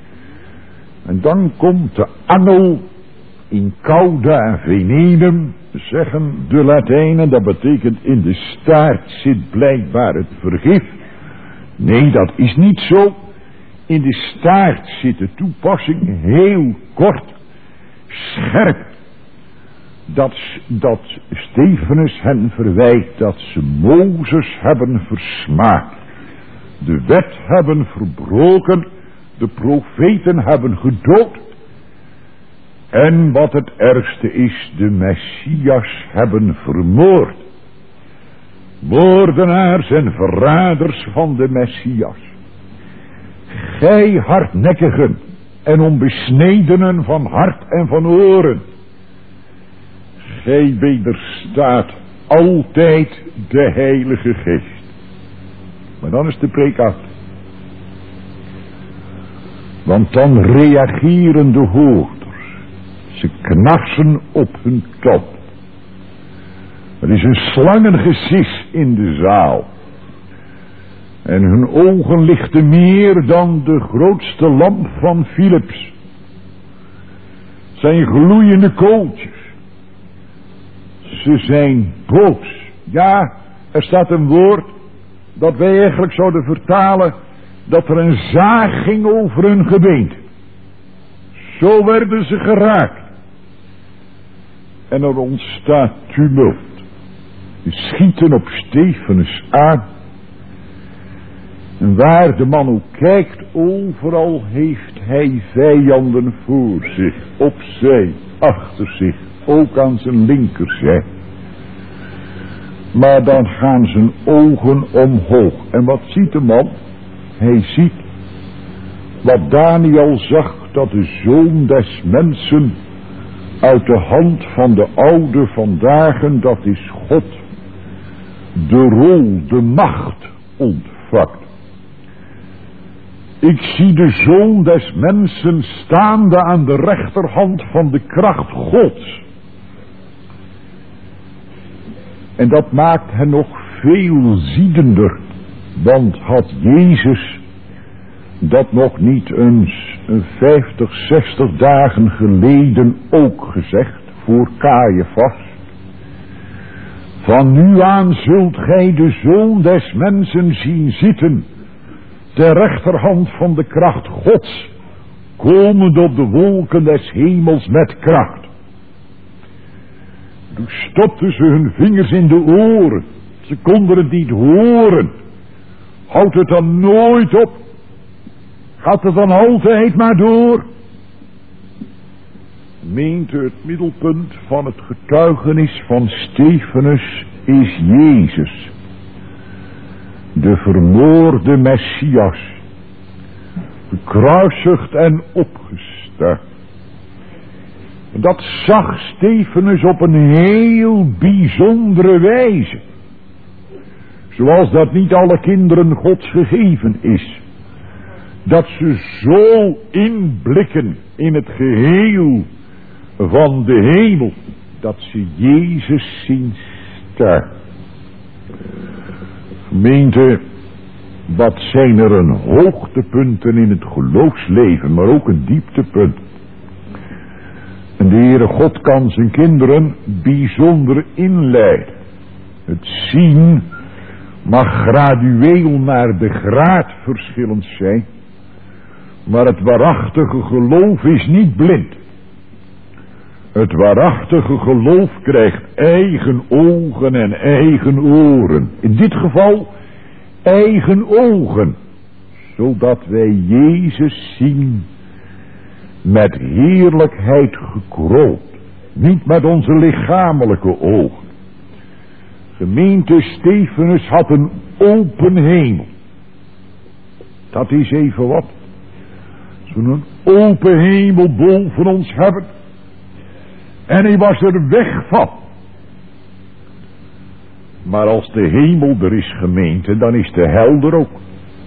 S1: En dan komt de angel in cauda en venenum, zeggen de Latijnen, dat betekent in de staart zit blijkbaar het vergif. Nee, dat is niet zo. In de staart zit de toepassing, heel kort, scherp. Dat Stefanus hen verwijt dat ze Mozes hebben versmaakt, de wet hebben verbroken, de profeten hebben gedood. En wat het ergste is, de Messias hebben vermoord. Moordenaars en verraders van de Messias. Gij hardnekkigen en onbesnedenen van hart en van oren. Gij wederstaat altijd de Heilige Geest. Maar dan is de preek af. Want dan reageren de hoorders. Ze knarsen op hun tand. Er is een slangengesis in de zaal. En hun ogen lichten meer dan de grootste lamp van Philips. Zijn gloeiende kooltjes. Ze zijn boos. Ja, er staat een woord dat wij eigenlijk zouden vertalen dat er een zaag ging over hun gebeente. Zo werden ze geraakt. En er ontstaat tumult. Ze schieten op Stefanus aan. En waar de man ook kijkt, overal heeft hij vijanden voor zich, opzij, achter zich, ook aan zijn linkerzij. Maar dan gaan zijn ogen omhoog. En wat ziet de man? Hij ziet wat Daniel zag, dat de Zoon des Mensen uit de hand van de oude vandaag, dat is God, de rol, de macht ontvangt. Ik zie de Zoon des Mensen staande aan de rechterhand van de kracht Gods. En dat maakt hen nog veel ziedender. Want had Jezus dat nog niet eens 50, 60 dagen geleden ook gezegd voor Caiaphas? Van nu aan zult gij de Zoon des Mensen zien zitten ter rechterhand van de kracht Gods, komend op de wolken des hemels met kracht. Toen stopten ze hun vingers in de oren. Ze konden het niet horen. Houdt het dan nooit op? Gaat het dan altijd maar door? Meent u, het middelpunt van het getuigenis van Stefanus is Jezus, de vermoorde Messias, gekruisigd en opgestaan. Dat zag Stefanus op een heel bijzondere wijze. Zoals dat niet alle kinderen Gods gegeven is. Dat ze zo inblikken in het geheel van de hemel, dat ze Jezus zien staan. Gemeente, wat zijn er een hoogtepunten in het geloofsleven, maar ook een dieptepunt. En de Heere God kan zijn kinderen bijzonder inleiden. Het zien mag gradueel naar de graad verschillend zijn. Maar het waarachtige geloof is niet blind. Het waarachtige geloof krijgt eigen ogen en eigen oren. In dit geval eigen ogen. Zodat wij Jezus zien met heerlijkheid gekroond. Niet met onze lichamelijke ogen. Gemeente, Stefanus had een open hemel. Dat is even wat. Als we een open hemel boven ons hebben. En hij was er weg van. Maar als de hemel er is, gemeente, dan is de hel er ook.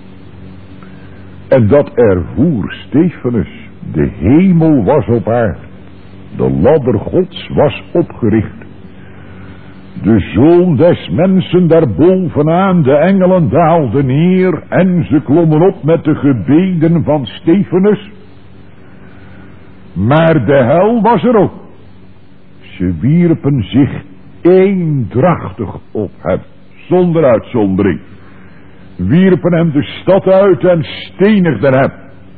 S1: En dat ervoer Stefanus. De hemel was op aarde. De ladder Gods was opgericht. De Zoon des Mensen daarbovenaan, de engelen daalden neer en ze klommen op met de gebeden van Stefanus. Maar de hel was er ook. Ze wierpen zich eendrachtig op hem, zonder uitzondering. Wierpen hem de stad uit en stenigden hem.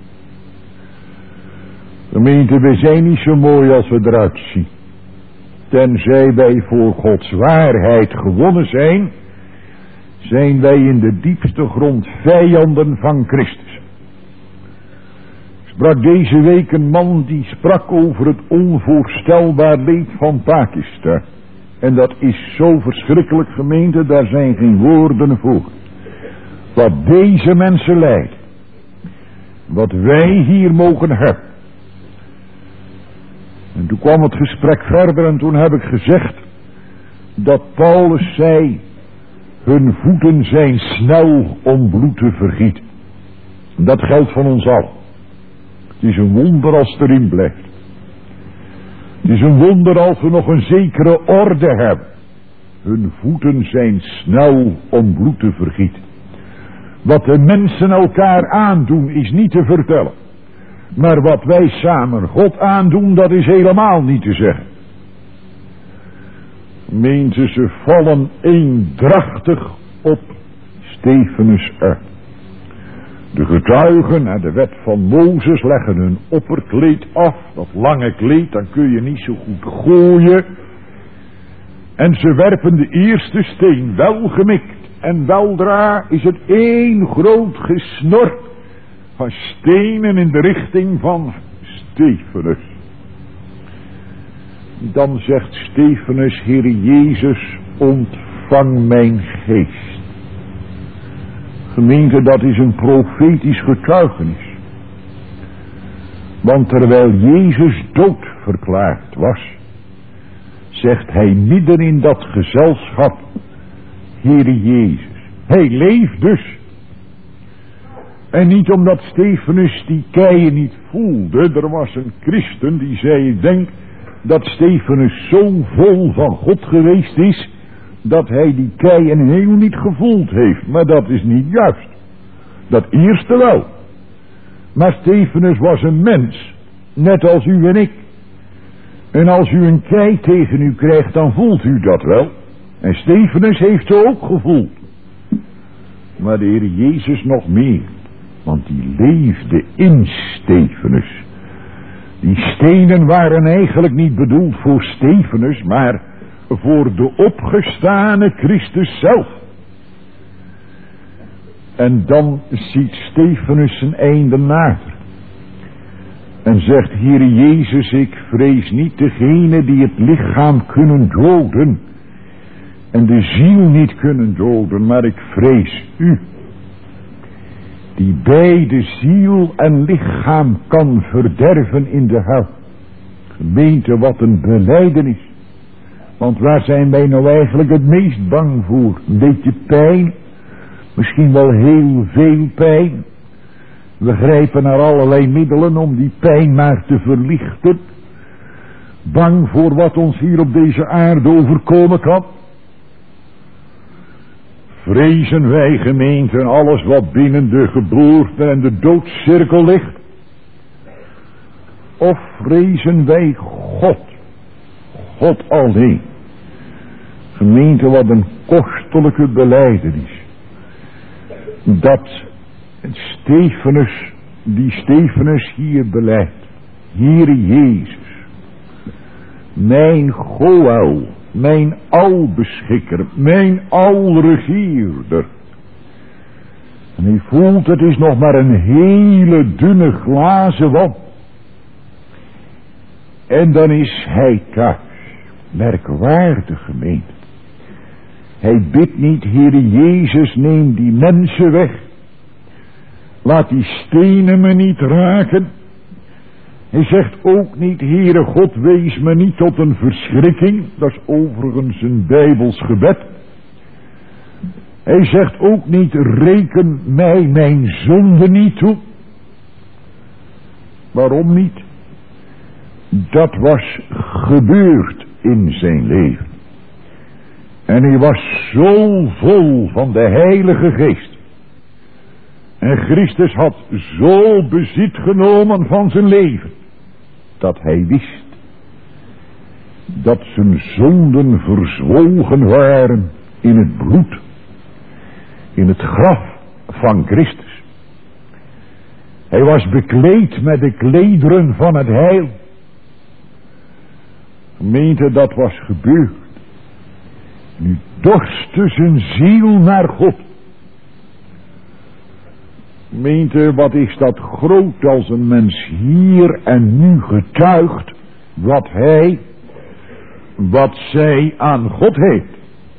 S1: Gemeente, we zijn niet zo mooi als we eruit zien. Tenzij wij voor Gods waarheid gewonnen zijn, zijn wij in de diepste grond vijanden van Christus. Sprak deze week een man die sprak over het onvoorstelbaar leed van Pakistan. En dat is zo verschrikkelijk, gemeente, daar zijn geen woorden voor. Wat deze mensen lijden. Wat wij hier mogen hebben. En toen kwam het gesprek verder en toen heb ik gezegd dat Paulus zei, hun voeten zijn snel om bloed te vergieten. Dat geldt van ons allen. Het is een wonder als het erin blijft. Het is een wonder als we nog een zekere orde hebben. Hun voeten zijn snel om bloed te vergieten. Wat de mensen elkaar aandoen is niet te vertellen. Maar wat wij samen God aandoen, dat is helemaal niet te zeggen. Meenten ze vallen eendrachtig op Stefanus uit. De getuigen naar de wet van Mozes leggen hun opperkleed af. Dat lange kleed, dan kun je niet zo goed gooien. En ze werpen de eerste steen, wel gemikt. en weldra is het één groot gesnor van stenen in de richting van Stefanus. Dan zegt Stefanus: Heere Jezus, ontvang mijn geest. Gemeente, dat is een profetisch getuigenis. Want terwijl Jezus dood verklaard was, zegt hij midden in dat gezelschap: Heere Jezus. Hij leeft dus. En niet omdat Stefanus die keien niet voelde. Er was een christen die zei: ik denk dat Stefanus zo vol van God geweest is, dat hij die keien heel niet gevoeld heeft. Maar dat is niet juist. Dat eerste wel. Maar Stefanus was een mens, net als u en ik. En als u een kei tegen u krijgt, dan voelt u dat wel. En Stefanus heeft ze ook gevoeld. Maar de Heer Jezus nog meer. Want die leefde in Stefanus. Die stenen waren eigenlijk niet bedoeld voor Stefanus, maar voor de opgestane Christus zelf. En dan ziet Stefanus zijn einde nader. En zegt: Heere Jezus, ik vrees niet degene die het lichaam kunnen doden en de ziel niet kunnen doden, maar ik vrees u, die beide ziel en lichaam kan verderven in de hel. Gemeente, wat een belijdenis. Want waar zijn wij nou eigenlijk het meest bang voor? Een beetje pijn, misschien wel heel veel pijn. We grijpen naar allerlei middelen om die pijn maar te verlichten. Bang voor wat ons hier op deze aarde overkomen kan. Vrezen wij, gemeente, alles wat binnen de geboorte en de doodscirkel ligt? Of vrezen wij God? God alleen. Gemeente, wat een kostelijke belijdenis. Dat Stefanus hier beleidt. Heere Jezus, mijn Goël, mijn albeschikker, mijn alregierder. En hij voelt, het is nog maar een hele dunne glazen wand. En dan is hij thuis. Merkwaardig, gemeente. Hij bidt niet: Heere Jezus, neem die mensen weg. Laat die stenen me niet raken. Hij zegt ook niet: Heere God, wees me niet tot een verschrikking. Dat is overigens een Bijbels gebed. Hij zegt ook niet: reken mij mijn zonde niet toe. Waarom niet? Dat was gebeurd in zijn leven. En hij was zo vol van de Heilige Geest. En Christus had zo bezit genomen van zijn leven, dat hij wist dat zijn zonden verzwolgen waren in het bloed, in het graf van Christus. Hij was bekleed met de klederen van het heil. Gemeente, dat was gebeurd. Nu dorstte zijn ziel naar God. Gemeente, wat is dat groot als een mens hier en nu getuigt wat zij aan God heeft.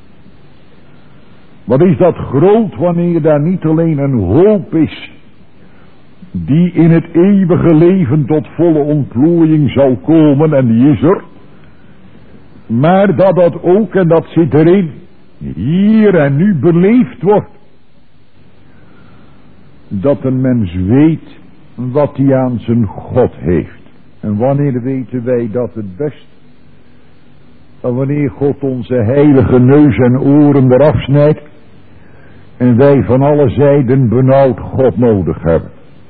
S1: Wat is dat groot wanneer daar niet alleen een hoop is die in het eeuwige leven tot volle ontplooiing zal komen, en die is er, maar dat dat ook, en dat zit erin, hier en nu beleefd wordt. Dat een mens weet wat hij aan zijn God heeft. En wanneer weten wij dat het best? En wanneer God onze heilige neus en oren eraf snijdt en wij van alle zijden benauwd God nodig hebben.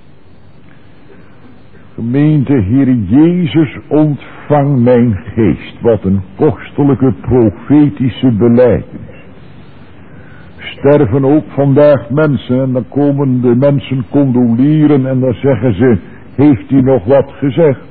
S1: Gemeente, Heere Jezus, ontvang mijn geest. Wat een kostelijke profetische belijdenis. Sterven ook vandaag mensen en dan komen de mensen condoleren en dan zeggen ze: heeft hij nog wat gezegd?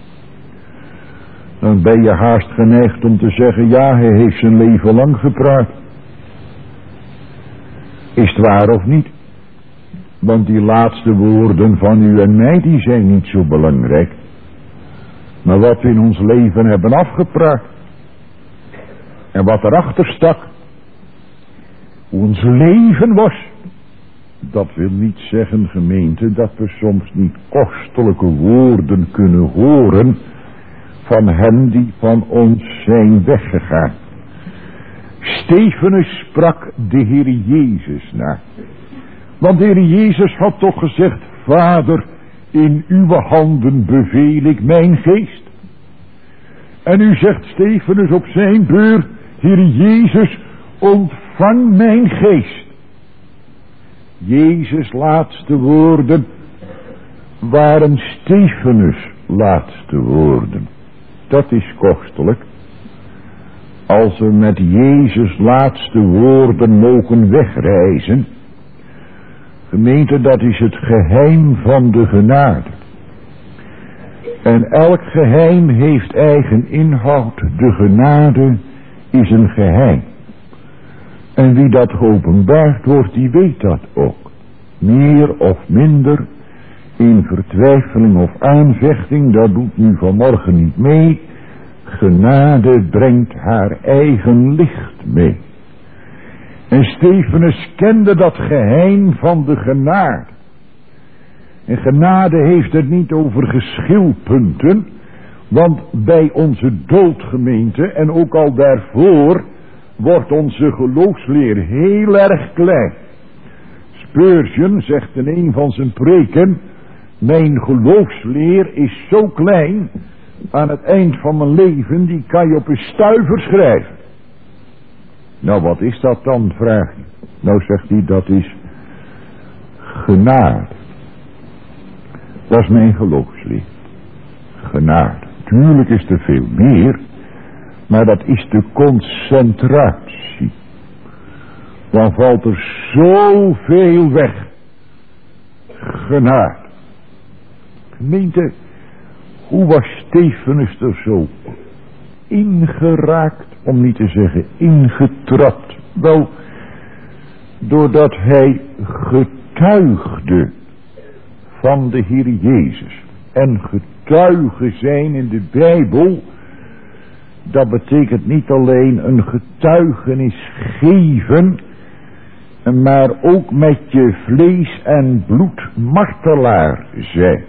S1: Dan ben je haast geneigd om te zeggen: ja, hij heeft zijn leven lang gepraat. Is het waar of niet? Want die laatste woorden van u en mij, die zijn niet zo belangrijk. Maar wat we in ons leven hebben afgepraat. En wat erachter stak. Hoe ons leven was. Dat wil niet zeggen, gemeente, dat we soms niet kostelijke woorden kunnen horen van hen die van ons zijn weggegaan. Stefanus sprak de Heer Jezus na. Want de Heer Jezus had toch gezegd, Vader, in uw handen beveel ik mijn geest. En u zegt Stefanus op zijn beurt, Heer Jezus, ontvang mijn geest. Jezus' laatste woorden waren Stefanus' laatste woorden. Dat is kostelijk. Als we met Jezus' laatste woorden mogen wegreizen. Gemeente, dat is het geheim van de genade. En elk geheim heeft eigen inhoud. De genade is een geheim. En wie dat geopenbaard wordt, die weet dat ook. Meer of minder, in vertwijfeling of aanvechting, dat doet nu vanmorgen niet mee. Genade brengt haar eigen licht mee. En Stefanus kende dat geheim van de genade. En genade heeft het niet over geschilpunten, want bij onze doodgemeente en ook al daarvoor wordt onze geloofsleer heel erg klein. Spurgeon zegt in een van zijn preken, mijn geloofsleer is zo klein, aan het eind van mijn leven, die kan je op een stuiver schrijven. Nou, wat is dat dan, vraag je. Nou, zegt hij, dat is genade. Dat is mijn geloofsleer. Genade. Tuurlijk is er veel meer, maar dat is de concentratie. Dan valt er zoveel weg. Genade. Gemeente, hoe was Stefanus er zo ingeraakt, om niet te zeggen ingetrapt? Wel, doordat hij getuigde van de Heer Jezus. En getuigen zijn in de Bijbel, dat betekent niet alleen een getuigenis geven, maar ook met je vlees en bloed martelaar zijn.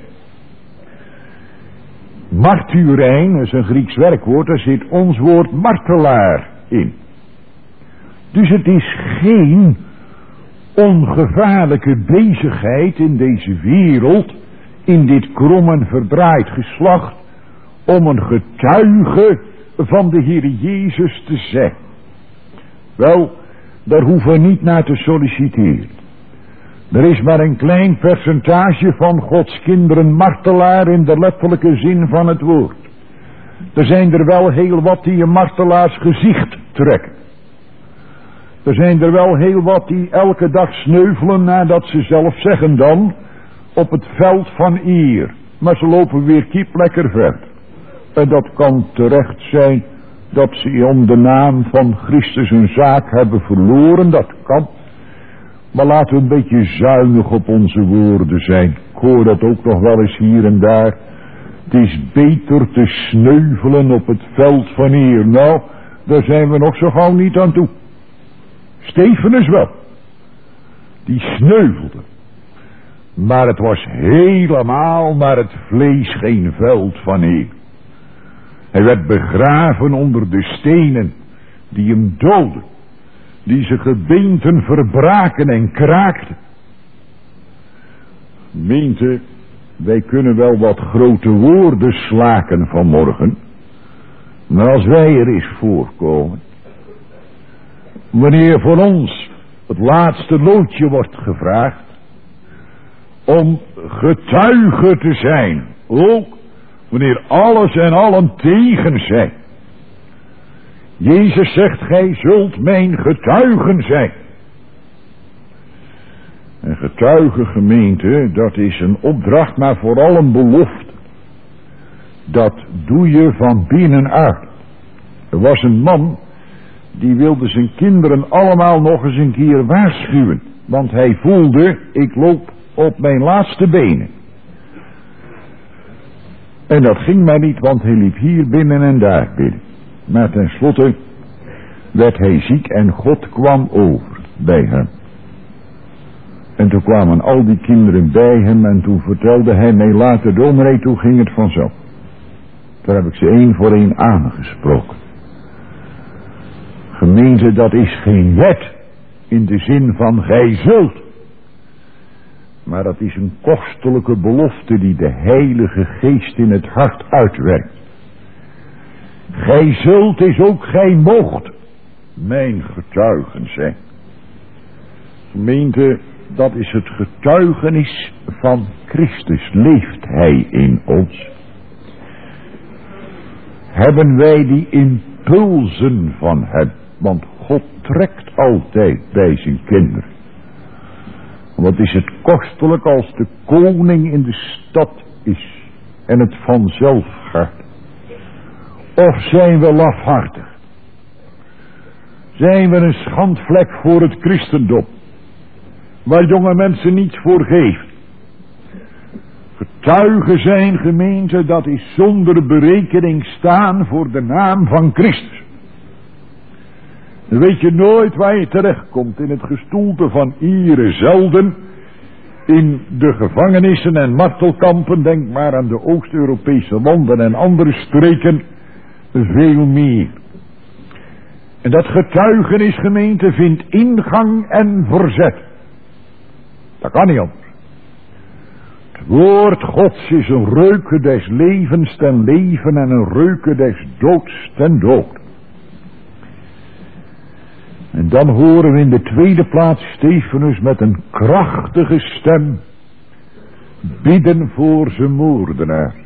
S1: Martyrijn, dat is een Grieks werkwoord, daar zit ons woord martelaar in. Dus het is geen ongevaarlijke bezigheid in deze wereld, in dit krom en verdraaid geslacht, om een getuige van de Heer Jezus te zijn. Wel, daar hoeven we niet naar te solliciteren. Er is maar een klein percentage van Gods kinderen martelaar in de letterlijke zin van het woord. Er zijn er wel heel wat die een martelaars gezicht trekken. Er zijn er wel heel wat die elke dag sneuvelen nadat ze zelf zeggen dan op het veld van eer. Maar ze lopen weer kieplekker verder. En dat kan terecht zijn dat ze om de naam van Christus een zaak hebben verloren. Dat kan. Maar laten we een beetje zuinig op onze woorden zijn. Ik hoor dat ook nog wel eens hier en daar. Het is beter te sneuvelen op het veld van eer. Nou, daar zijn we nog zo gauw niet aan toe. Stefanus wel. Die sneuvelde. Maar het was helemaal naar het vlees geen veld van eer. Hij werd begraven onder de stenen die hem doodden. Die zijn gebeenten verbraken en kraakten. Gemeente, wij kunnen wel wat grote woorden slaken vanmorgen. Maar als wij er eens voorkomen. Wanneer voor ons het laatste loodje wordt gevraagd. Om getuige te zijn. Ook wanneer alles en allen tegen zijn. Jezus zegt, gij zult mijn getuigen zijn. En getuige, gemeente, dat is een opdracht, maar vooral een belofte. Dat doe je van binnenuit. Er was een man die wilde zijn kinderen allemaal nog eens een keer waarschuwen. Want hij voelde, ik loop op mijn laatste benen. En dat ging maar niet, want hij liep hier binnen en daar binnen. Maar tenslotte werd hij ziek en God kwam over bij hem. En toen kwamen al die kinderen bij hem en toen vertelde hij mij later, dominee, toen ging het vanzelf. Daar heb ik ze één voor één aangesproken. Gemeente, dat is geen wet in de zin van gij zult. Maar dat is een kostelijke belofte die de Heilige Geest in het hart uitwerkt. Gij zult is ook gij moogt mijn getuigen zijn. Gemeente, dat is het getuigenis van Christus. Leeft hij in ons? Hebben wij die impulsen van hem? Want God trekt altijd bij zijn kinderen. Wat is het kostelijk als de koning in de stad is en het vanzelf gaat? Of zijn we lafhartig? Zijn we een schandvlek voor het christendom, waar jonge mensen niets voor geven? Getuigen zijn, gemeente, dat is zonder berekening staan voor de naam van Christus. Dan weet je nooit waar je terechtkomt, in het gestoelte van Ieren zelden, in de gevangenissen en martelkampen, denk maar aan de Oost-Europese landen en andere streken, veel meer. En dat getuigenis, gemeente, vindt ingang en verzet. Dat kan niet anders. Het woord Gods is een reuke des levens ten leven en een reuke des doods ten dood. En dan horen we in de tweede plaats Stefanus met een krachtige stem bidden voor zijn moordenaar.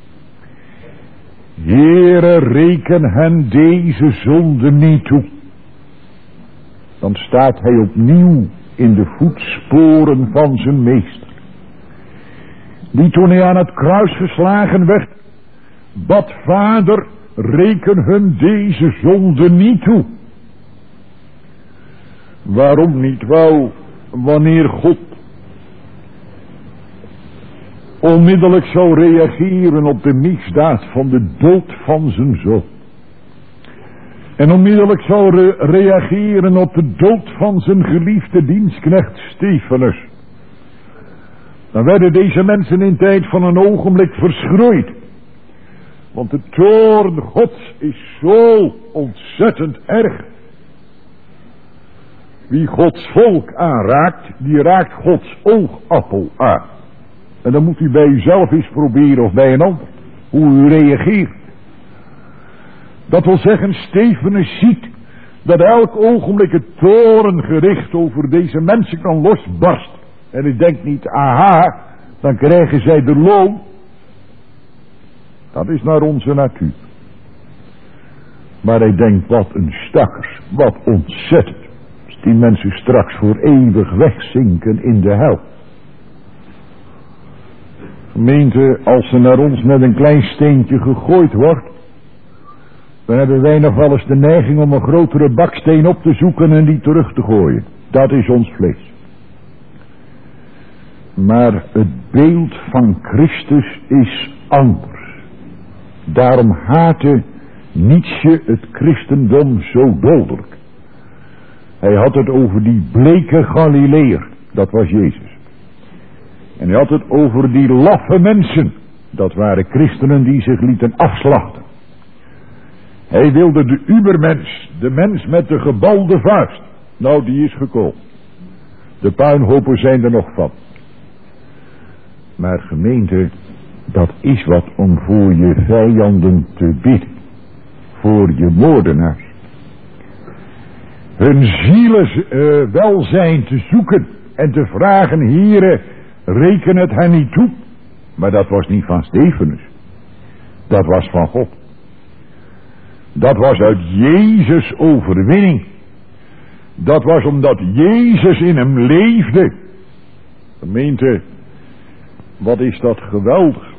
S1: Heere, reken hen deze zonde niet toe. Dan staat hij opnieuw in de voetsporen van zijn meester, die toen hij aan het kruis geslagen werd, bad: Vader, reken hun deze zonde niet toe. Waarom niet? Wel, wanneer God onmiddellijk zou reageren op de misdaad van de dood van zijn zoon, en onmiddellijk zou reageren op de dood van zijn geliefde dienstknecht Stefanus, dan werden deze mensen in tijd van een ogenblik verschroeid. Want de toorn Gods is zo ontzettend erg. Wie Gods volk aanraakt, die raakt Gods oogappel aan. En dan moet u bij uzelf eens proberen of bij een ander, hoe u reageert. Dat wil zeggen, Stefanus ziet dat elk ogenblik het toorn gericht over deze mensen kan losbarsten. En hij denkt niet, aha, dan krijgen zij de loon. Dat is naar onze natuur. Maar hij denkt, wat een stakkers, wat ontzettend. Als die mensen straks voor eeuwig wegzinken in de hel. Gemeente, als er naar ons met een klein steentje gegooid wordt, dan hebben wij nog wel eens de neiging om een grotere baksteen op te zoeken en die terug te gooien. Dat is ons vlees. Maar het beeld van Christus is anders. Daarom haatte Nietzsche het christendom zo dodelijk. Hij had het over die bleke Galileër, dat was Jezus. En hij had het over die laffe mensen, dat waren christenen die zich lieten afslachten. Hij wilde de ubermens, de mens met de gebalde vuist. Nou, die is gekomen. De puinhopen zijn er nog van. Maar gemeente, dat is wat om voor je vijanden te bidden. Voor je moordenaars. Hun zieleswelzijn te zoeken en te vragen: Heere, reken het hen niet toe. Maar dat was niet van Stefanus. Dat was van God. Dat was uit Jezus' overwinning. Dat was omdat Jezus in hem leefde. Gemeente, wat is dat geweldig.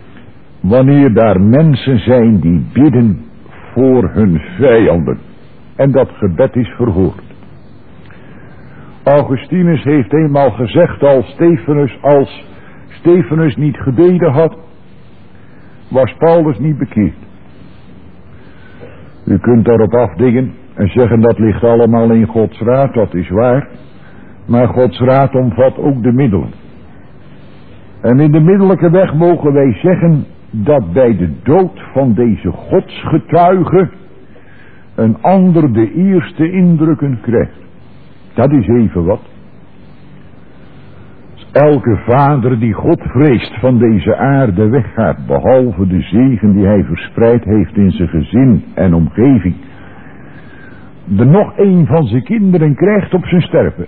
S1: Wanneer daar mensen zijn die bidden voor hun vijanden. En dat gebed is verhoord. Augustinus heeft eenmaal gezegd, als Stephanus niet gebeden had, was Paulus niet bekeerd. U kunt daarop afdingen en zeggen dat ligt allemaal in Gods raad, dat is waar. Maar Gods raad omvat ook de middelen. En in de middelijke weg mogen wij zeggen dat bij de dood van deze godsgetuige een ander de eerste indrukken krijgt. Dat is even wat. Als elke vader die God vreest van deze aarde weggaat, behalve de zegen die hij verspreid heeft in zijn gezin en omgeving, er nog een van zijn kinderen krijgt op zijn sterfbed.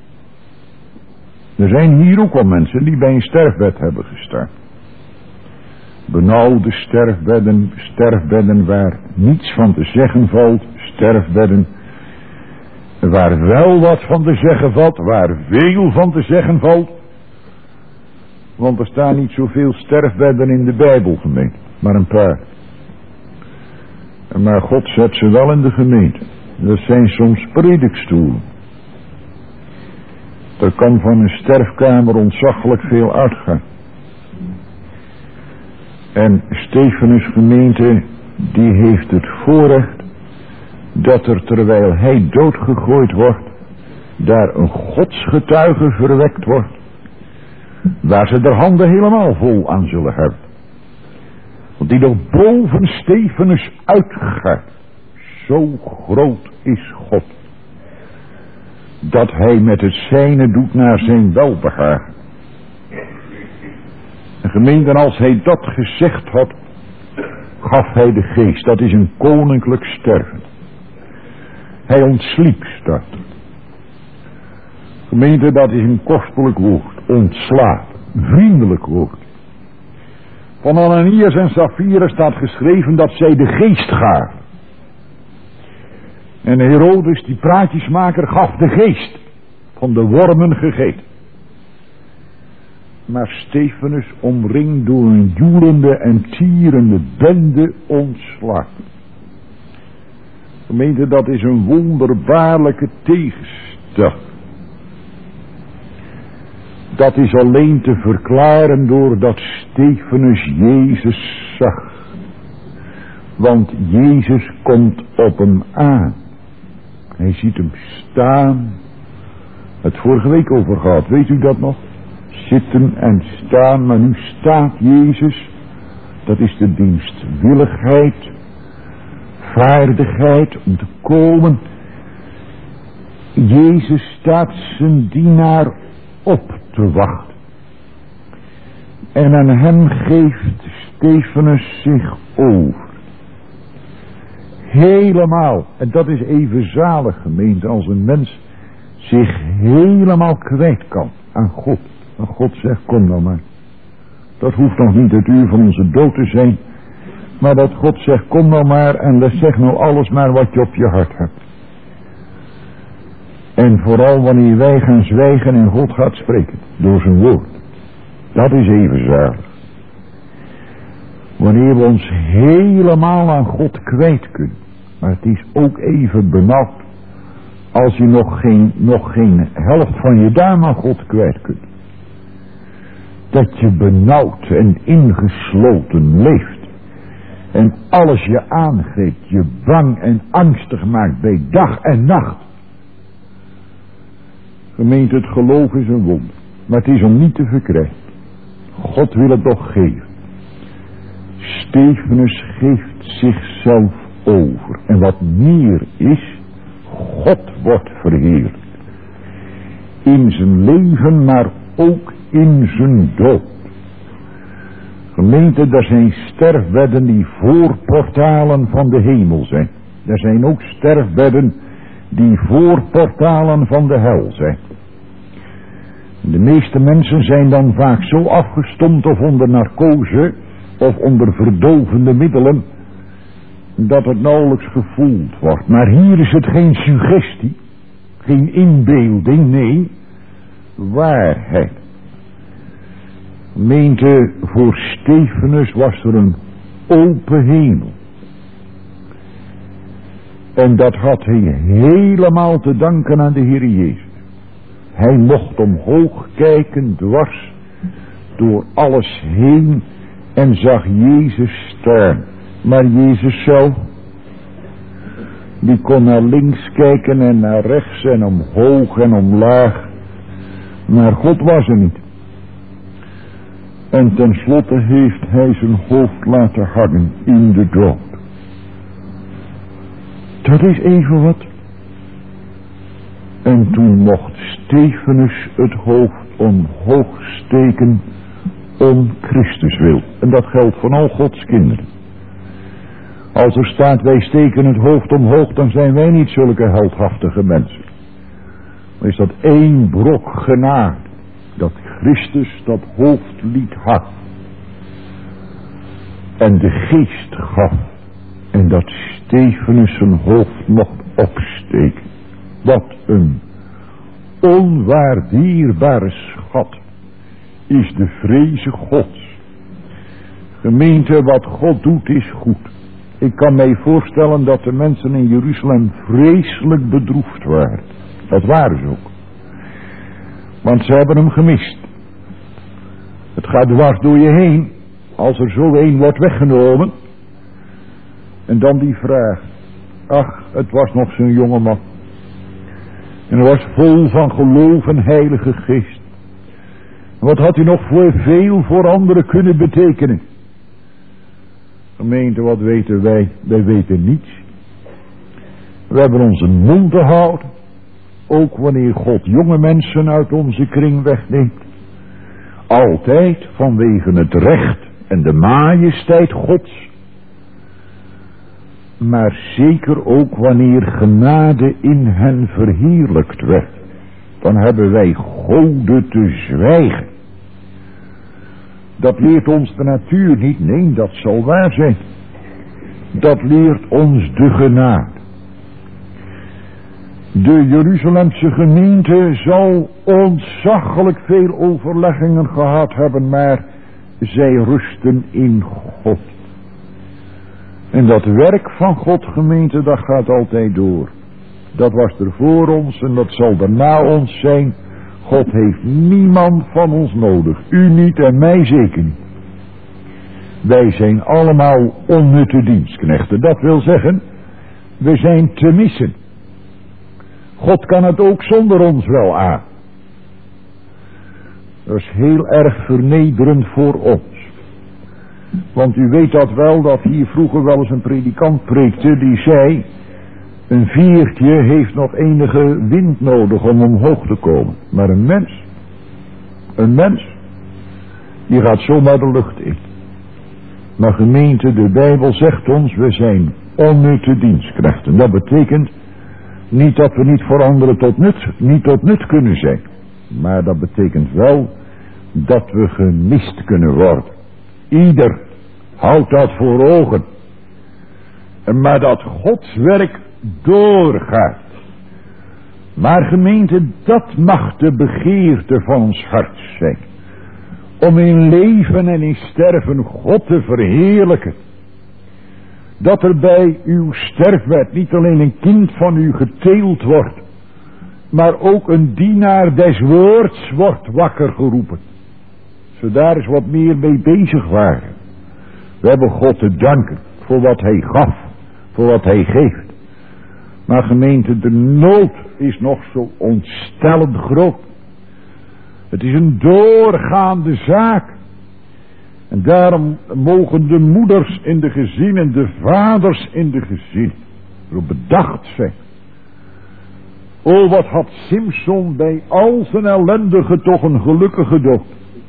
S1: Er zijn hier ook al mensen die bij een sterfbed hebben gestaan. Benauwde sterfbedden waar niets van te zeggen valt, sterfbedden waar wel wat van te zeggen valt, waar veel van te zeggen valt. Want er staan niet zoveel sterfbedden in de Bijbel, gemeente, maar een paar. Maar God zet ze wel in de gemeente. Dat zijn soms predikstoelen. Er kan van een sterfkamer ontzaglijk veel uitgaan. En Stephanus gemeente, die heeft het voorrecht dat er terwijl hij doodgegooid wordt, daar een godsgetuige verwekt wordt, waar ze de handen helemaal vol aan zullen hebben. Want die nog boven Stephanus uitgaat. Zo groot is God, dat hij met het zijne doet naar zijn welbehagen. En gemeente, als hij dat gezegd had, gaf hij de geest. Dat is een koninklijk sterven. Hij ontsliep, staat. Gemeente, dat is een kostelijk woord. Ontslapen. Vriendelijk woord. Van Ananias en Sapphira staat geschreven dat zij de geest gaven. En Herodes, die praatjesmaker, gaf de geest. Van de wormen gegeten. Maar Stephanus, omringd door een joelende en tierende bende, ontslaat. Gemeente, dat is een wonderbaarlijke tegenstelling. Dat is alleen te verklaren doordat Stephanus Jezus zag. Want Jezus komt op hem aan. Hij ziet hem staan. Het vorige week over gehad, weet u dat nog? Zitten en staan, maar nu staat Jezus. Dat is de dienstwilligheid, vaardigheid om te komen. Jezus staat zijn dienaar op te wachten. En aan hem geeft Stephanus zich over. Helemaal, en dat is even zalig gemeente, als een mens zich helemaal kwijt kan aan God. En God zegt, kom nou maar. Dat hoeft nog niet het uur van onze dood te zijn. Maar dat God zegt, kom nou maar en zeg nou alles maar wat je op je hart hebt. En vooral wanneer wij gaan zwijgen en God gaat spreken. Door zijn woord. Dat is even zalig. Wanneer we ons helemaal aan God kwijt kunnen. Maar het is ook even benauwd. Als je nog geen helft van je duim aan God kwijt kunt. Dat je benauwd en ingesloten leeft. En alles je aangreep, je bang en angstig maakt bij dag en nacht. Gemeente, het geloof is een wonder. Maar het is om niet te verkrijgen. God wil het toch geven. Stephanus geeft zichzelf over. En wat meer is, God wordt verheerlijkt. In zijn leven, maar ook in zijn dood. Gemeente, er zijn sterfbedden die voorportalen van de hemel zijn. Er zijn ook sterfbedden die voorportalen van de hel zijn. De meeste mensen zijn dan vaak zo afgestompt of onder narcose of onder verdovende middelen dat het nauwelijks gevoeld wordt. Maar hier is het geen suggestie, geen inbeelding, nee, waarheid. Gemeente, voor Stephanus was er een open hemel. En dat had hij helemaal te danken aan de Heer Jezus. Hij mocht omhoog kijken, dwars door alles heen, en zag Jezus staan. Maar Jezus zelf, die kon naar links kijken en naar rechts en omhoog en omlaag. Maar God was er niet. En tenslotte heeft hij zijn hoofd laten hangen in de dood. Dat is even wat. En toen mocht Stefanus het hoofd omhoog steken om Christus wil. En dat geldt van al Gods kinderen. Als er staat wij steken het hoofd omhoog, dan zijn wij niet zulke heldhaftige mensen. Maar is dat één brok genade, dat Christus dat hoofd liet hangen. En de geest gaf. En dat Stefanus zijn hoofd mocht opsteken. Wat een onwaardierbare schat is de vreze Gods. Gemeente, wat God doet is goed. Ik kan mij voorstellen dat de mensen in Jeruzalem vreselijk bedroefd waren. Dat waren ze ook. Want ze hebben hem gemist. Het gaat dwars door je heen. Als er zo een wordt weggenomen. En dan die vraag. Ach, het was nog zo'n jonge man. En hij was vol van geloof en heilige geest. En wat had hij nog veel voor anderen kunnen betekenen? Gemeente, wat weten wij? Wij weten niets. We hebben onze mond te houden. Ook wanneer God jonge mensen uit onze kring wegneemt. Altijd vanwege het recht en de majesteit Gods. Maar zeker ook wanneer genade in hen verheerlijkt werd. Dan hebben wij goden te zwijgen. Dat leert ons de natuur niet. Nee, dat zal waar zijn. Dat leert ons de genade. De Jeruzalemse gemeente zal ontzaglijk veel overleggingen gehad hebben, maar zij rusten in God. En dat werk van God, gemeente, dat gaat altijd door. Dat was er voor ons en dat zal er na ons zijn. God heeft niemand van ons nodig. U niet en mij zeker niet. Wij zijn allemaal onnutte dienstknechten. Dat wil zeggen, we zijn te missen. God kan het ook zonder ons wel aan. Dat is heel erg vernederend voor ons. Want u weet dat wel, dat hier vroeger wel eens een predikant preekte die zei, een veertje heeft nog enige wind nodig om omhoog te komen. Maar een mens, die gaat zomaar de lucht in. Maar gemeente, de Bijbel zegt ons, we zijn onnutte dienstknechten. Dat betekent niet dat we niet voor anderen niet tot nut kunnen zijn. Maar dat betekent wel dat we gemist kunnen worden. Ieder houdt dat voor ogen. Maar dat Gods werk doorgaat. Maar gemeente, dat mag de begeerte van ons hart zijn. Om in leven en in sterven God te verheerlijken. Dat er bij uw sterfbed niet alleen een kind van u geteeld wordt. Maar ook een dienaar des woords wordt wakker geroepen. Zo daar eens wat meer mee bezig waren. We hebben God te danken voor wat hij gaf. Voor wat hij geeft. Maar gemeente, de nood is nog zo ontstellend groot. Het is een doorgaande zaak. En daarom mogen de moeders in de gezinnen, de vaders in de gezinnen, erop bedacht zijn. O, wat had Simson bij al zijn ellendige toch een gelukkige dood.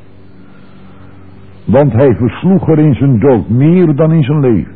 S1: Want hij versloeg er in zijn dood meer dan in zijn leven.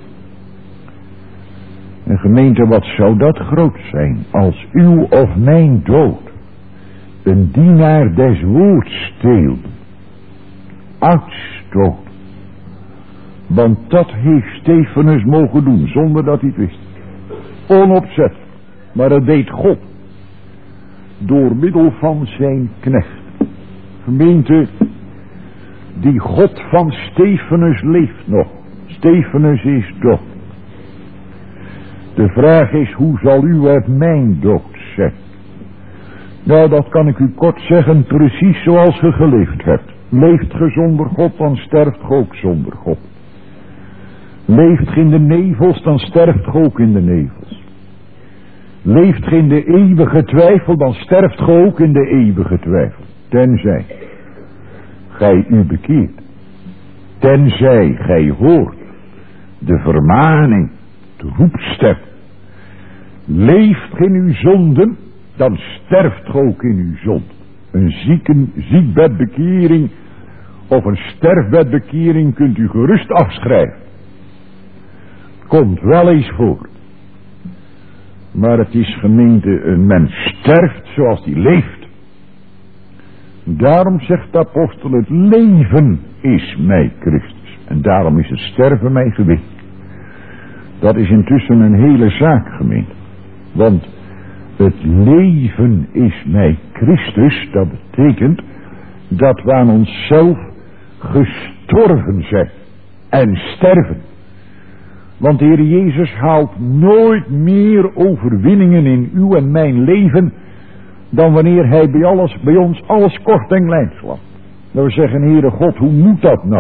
S1: En gemeente, wat zou dat groot zijn als uw of mijn dood een dienaar des woords steelt, uitstoot. Want dat heeft Stefanus mogen doen zonder dat hij het wist. Onopzettelijk. Maar dat deed God. Door middel van zijn knecht. Gemeente, die God van Stefanus leeft nog. Stefanus is dood. De vraag is, hoe zal u uit mijn dood zijn? Nou, dat kan ik u kort zeggen, precies zoals ge geleefd hebt. Leeft ge zonder God, dan sterft ge ook zonder God. Leeft ge in de nevels, dan sterft ge ook in de nevels. Leeft ge in de eeuwige twijfel, dan sterft ge ook in de eeuwige twijfel. Tenzij gij u bekeert. Tenzij gij hoort de vermaning, de roepstem. Leeft ge in uw zonden, dan sterft ge ook in uw zonde. Een ziekbedbekering of een sterfbedbekering kunt u gerust afschrijven. Komt wel eens voor. Maar het is, gemeente, een mens sterft zoals hij leeft. Daarom zegt de apostel, het leven is mij Christus. En daarom is het sterven mij gewin. Dat is intussen een hele zaak, gemeente. Want het leven is mij Christus, dat betekent dat we aan onszelf gestorven zijn en sterven. Want de Heer Jezus haalt nooit meer overwinningen in uw en mijn leven dan wanneer hij bij ons alles kort en klein slaat. Dat we zeggen, Heere God, hoe moet dat nou?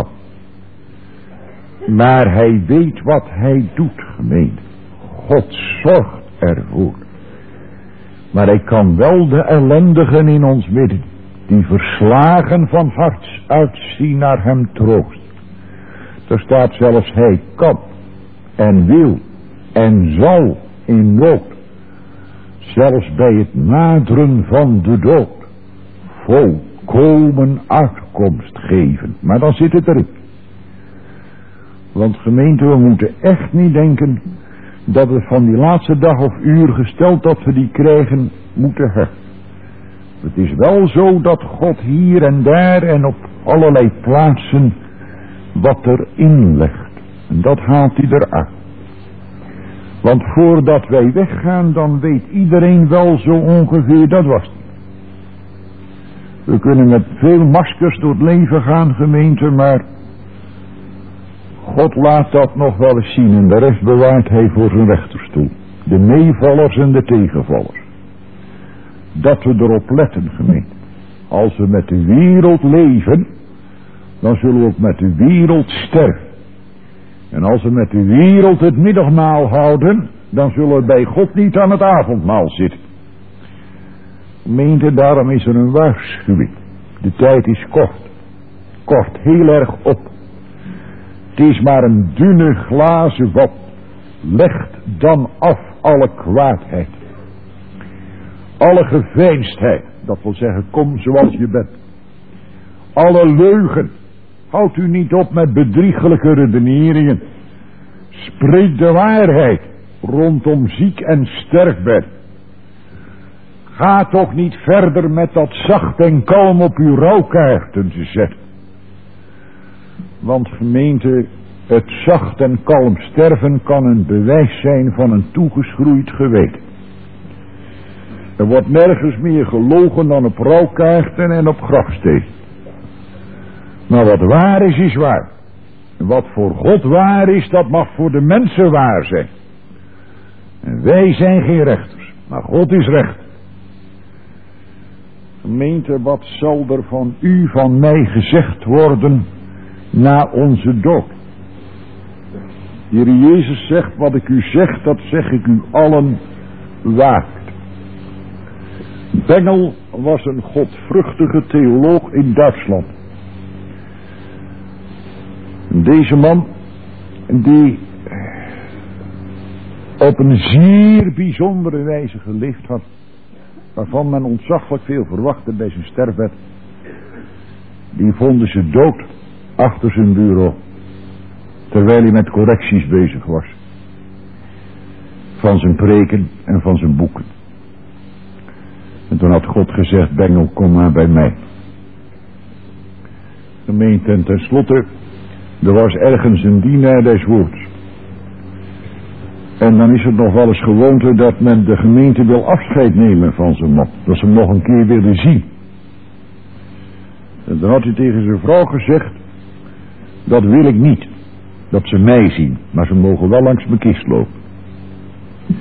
S1: Maar hij weet wat hij doet, gemeente. God zorgt ervoor. Maar hij kan wel de ellendigen in ons midden, die verslagen van hart uitzien, naar hem troosten. Er staat zelfs, hij kan en wil en zal in nood, zelfs bij het naderen van de dood, volkomen uitkomst geven. Maar dan zit het erin. Want gemeente, we moeten echt niet denken dat we van die laatste dag of uur, gesteld dat we die krijgen, moeten hebben. Het is wel zo dat God hier en daar en op allerlei plaatsen wat erin legt. En dat haalt hij eruit. Want voordat wij weggaan, dan weet iedereen wel zo ongeveer, dat was het. We kunnen met veel maskers door het leven gaan, gemeente, maar God laat dat nog wel eens zien en de rest bewaart hij voor zijn rechterstoel. De meevallers en de tegenvallers. Dat we erop letten, gemeente. Als we met de wereld leven, dan zullen we ook met de wereld sterven. En als we met de wereld het middagmaal houden, dan zullen we bij God niet aan het avondmaal zitten. Gemeente, daarom is er een waarschuwing. De tijd is kort. Kort heel erg op. Het is maar een dunne glazen wap. Legt dan af alle kwaadheid. Alle geveinsdheid. Dat wil zeggen, kom zoals je bent. Alle leugen. Houd u niet op met bedriegelijke redeneringen. Spreek de waarheid rondom ziek en sterfbed. Ga toch niet verder met dat zacht en kalm op uw rouwkaarten te zetten. Want gemeente, het zacht en kalm sterven kan een bewijs zijn van een toegeschroeid geweten. Er wordt nergens meer gelogen dan op rouwkaarten en op grafstenen. Maar wat waar is, is waar. En wat voor God waar is, dat mag voor de mensen waar zijn. En wij zijn geen rechters, maar God is rechter. Gemeente, wat zal er van u, van mij gezegd worden na onze dood? De Heer Jezus zegt, wat ik u zeg, dat zeg ik u allen waakt. Bengel was een godvruchtige theoloog in Duitsland. Deze man, die op een zeer bijzondere wijze geleefd had, waarvan men ontzaglijk veel verwachtte bij zijn sterfbed, die vonden ze dood achter zijn bureau, terwijl hij met correcties bezig was van zijn preken en van zijn boeken. En toen had God gezegd, Bengel, kom maar bij mij. Gemeente, en tenslotte, er was ergens een dienaar des woords. En dan is het nog wel eens gewoonte dat men de gemeente wil afscheid nemen van zijn man. Dat ze hem nog een keer willen zien. En dan had hij tegen zijn vrouw gezegd, dat wil ik niet. Dat ze mij zien, maar ze mogen wel langs mijn kist lopen.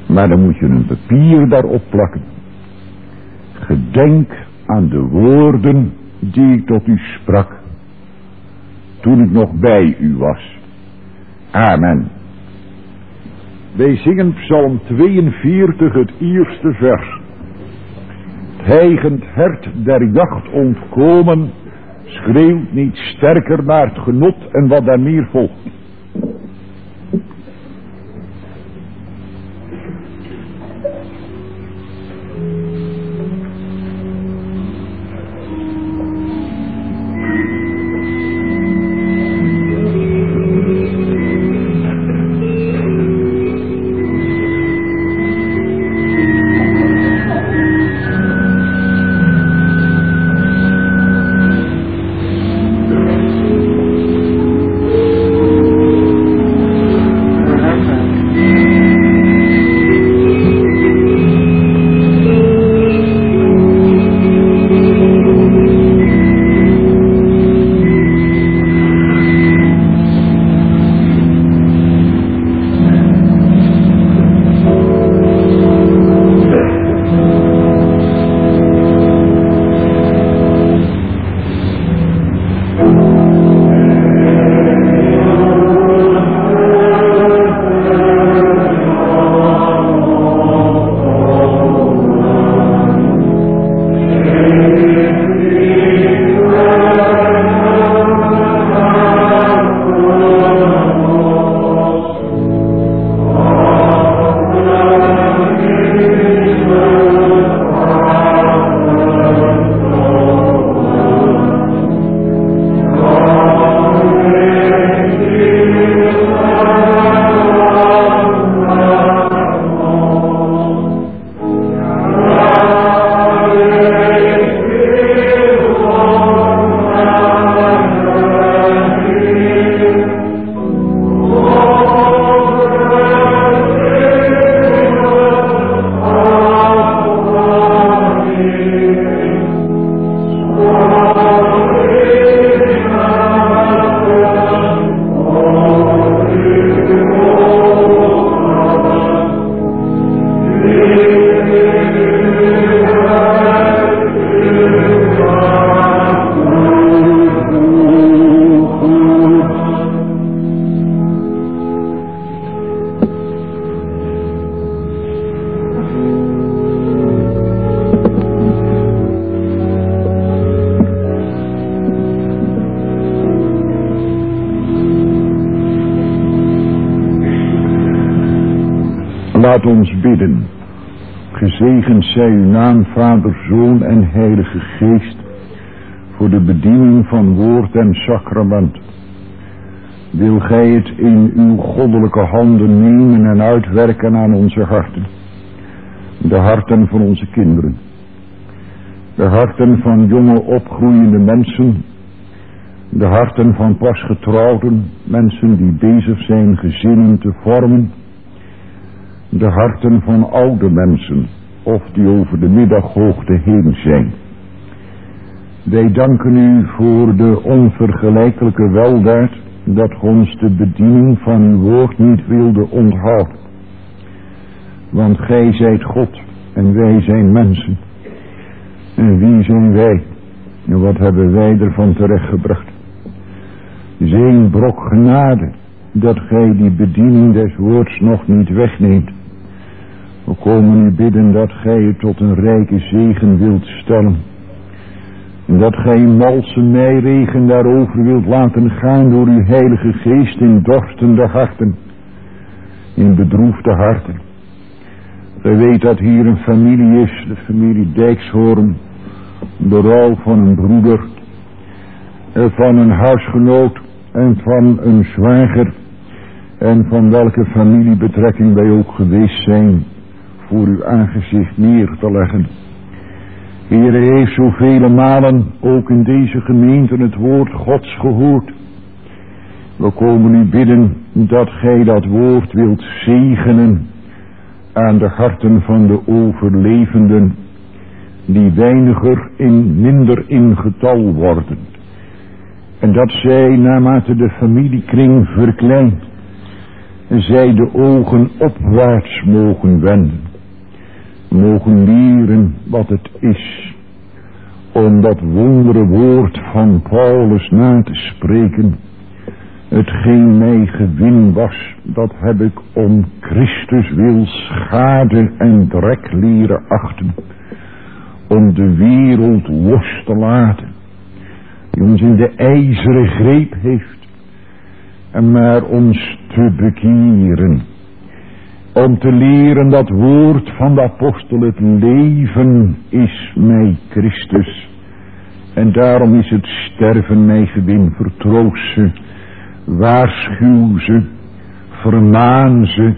S1: Maar dan moet je een papier daarop plakken. Gedenk aan de woorden die ik tot u sprak, toen ik nog bij u was. Amen. Wij zingen Psalm 42, het eerste vers. Het hijgend hert der jacht ontkomen, schreeuwt niet sterker naar het genot en wat daar meer volgt. Laat ons bidden. Gezegend zij uw naam, Vader, Zoon en Heilige Geest, voor de bediening van woord en sacrament. Wil gij het in uw goddelijke handen nemen en uitwerken aan onze harten. De harten van onze kinderen. De harten van jonge opgroeiende mensen. De harten van pasgetrouwden, mensen die bezig zijn gezinnen te vormen. De harten van oude mensen, of die over de middaghoogte heen zijn. Wij danken u voor de onvergelijkelijke weldaad dat ons de bediening van uw woord niet wilde onthouden. Want gij zijt God en wij zijn mensen. En wie zijn wij? En wat hebben wij ervan terechtgebracht? Zijn brok genade dat gij die bediening des woords nog niet wegneemt. We komen u bidden dat gij het tot een rijke zegen wilt stellen. En dat gij een malse meiregen daarover wilt laten gaan door uw heilige geest in dorstende harten. In bedroefde harten. Gij weet dat hier een familie is, de familie Dijkshoorn. Berouw van een broeder. Van een huisgenoot en van een zwager. En van welke familiebetrekking wij ook geweest zijn. Voor uw aangezicht neer te leggen. Heere heeft zoveel malen ook in deze gemeente het woord Gods gehoord. We komen u bidden dat gij dat woord wilt zegenen aan de harten van de overlevenden, die weiniger in minder in getal worden. En dat zij naarmate de familiekring verkleint zij de ogen opwaarts mogen wenden, mogen leren wat het is om dat wondere woord van Paulus na te spreken. Hetgeen mij gewin was, dat heb ik om Christus wil schade en drek leren achten, om de wereld los te laten, die ons in de ijzeren greep heeft, en maar ons te bekeren, om te leren dat woord van de apostel, het leven is mij Christus, en daarom is het sterven mij gewin. Vertroost ze, waarschuw ze, vermaan ze,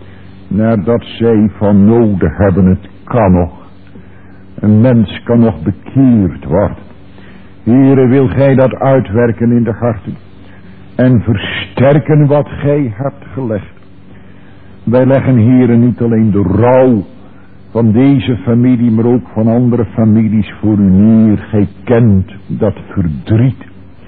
S1: nadat zij van nodig hebben. Het kan nog. Een mens kan nog bekeerd worden. Heere, wil gij dat uitwerken in de harten en versterken wat gij hebt gelegd. Wij leggen, Heere, niet alleen de rouw van deze familie, maar ook van andere families voor u neer. Gij kent dat verdriet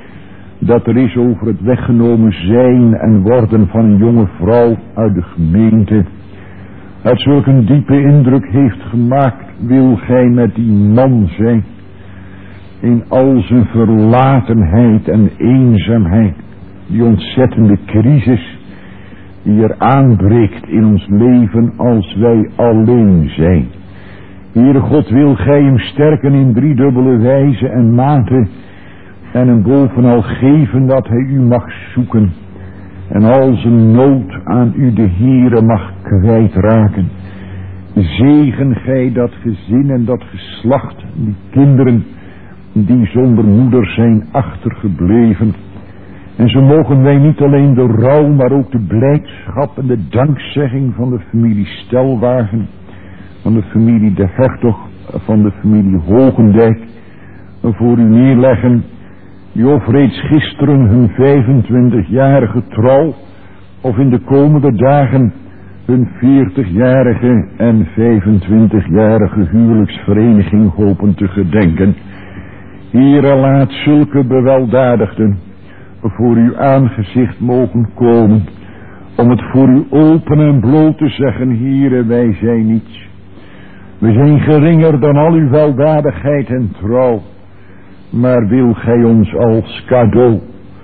S1: dat er is over het weggenomen zijn en worden van een jonge vrouw uit de gemeente. Het zulk een diepe indruk heeft gemaakt. Wil gij met die man zijn, in al zijn verlatenheid en eenzaamheid, die ontzettende crisis die er aanbreekt in ons leven als wij alleen zijn. Heere God, wil gij hem sterken in driedubbele wijze en mate, en hem bovenal geven dat hij u mag zoeken, en al zijn nood aan u de Heere mag kwijtraken. Zegen gij dat gezin en dat geslacht, die kinderen die zonder moeder zijn achtergebleven. En zo mogen wij niet alleen de rouw, maar ook de blijdschap en de dankzegging van de familie Stelwagen, van de familie De Hertog, van de familie Hogendijk voor u neerleggen, die of reeds gisteren hun 25-jarige trouw, of in de komende dagen hun 40-jarige en 25-jarige huwelijksvereniging hopen te gedenken. Heere, laat zulke beweldadigden voor uw aangezicht mogen komen, om het voor u open en bloot te zeggen: Heere, wij zijn niets. We zijn geringer dan al uw weldadigheid en trouw. Maar wil gij ons als cadeau,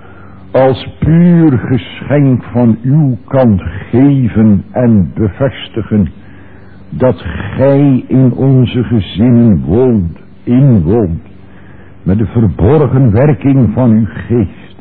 S1: als puur geschenk van uw kant geven en bevestigen, dat gij in onze gezinnen woont, inwoont, met de verborgen werking van uw geest,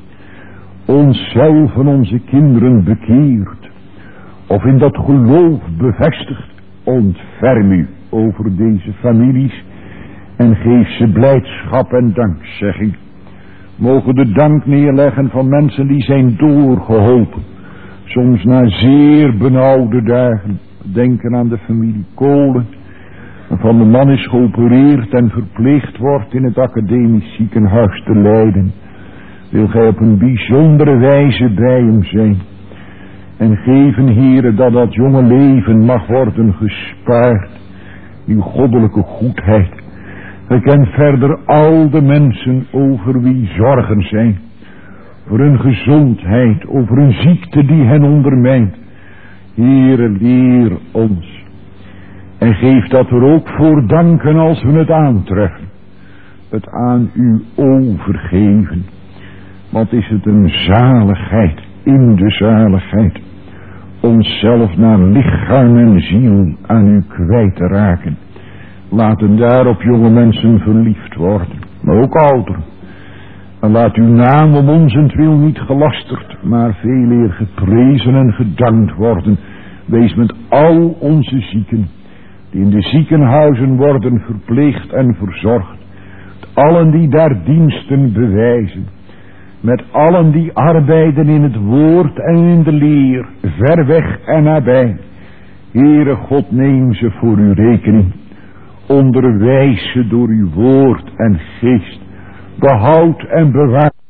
S1: onszelf en onze kinderen bekeert, of in dat geloof bevestigt. Ontferm u over deze families en geef ze blijdschap en dankzegging. Mogen de dank neerleggen van mensen die zijn doorgeholpen, soms na zeer benauwde dagen. Denken aan de familie Kolen, waarvan de man is geopereerd en verpleegd wordt in het academisch ziekenhuis te Leiden. Wil gij op een bijzondere wijze bij hem zijn en geven, Heere, dat dat jonge leven mag worden gespaard, uw goddelijke goedheid. Gij kent verder al de mensen over wie zorgen zijn, voor hun gezondheid, over hun ziekte die hen ondermijnt. Heere, leer ons en geef dat we er ook voor danken als we het aantreffen, het aan u overgeven. Want is het een zaligheid, in de zaligheid, onszelf naar lichaam en ziel aan u kwijt te raken. Laten daarop jonge mensen verliefd worden, maar ook ouderen. En laat uw naam om onzentwil niet gelasterd, maar veel eer geprezen en gedankt worden. Wees met al onze zieken, die in de ziekenhuizen worden verpleegd en verzorgd. Met allen die daar diensten bewijzen. Met allen die arbeiden in het woord en in de leer, ver weg en nabij. Heere God, neem ze voor uw rekening. Onderwijs ze door uw woord en geest. Behoud en bewaar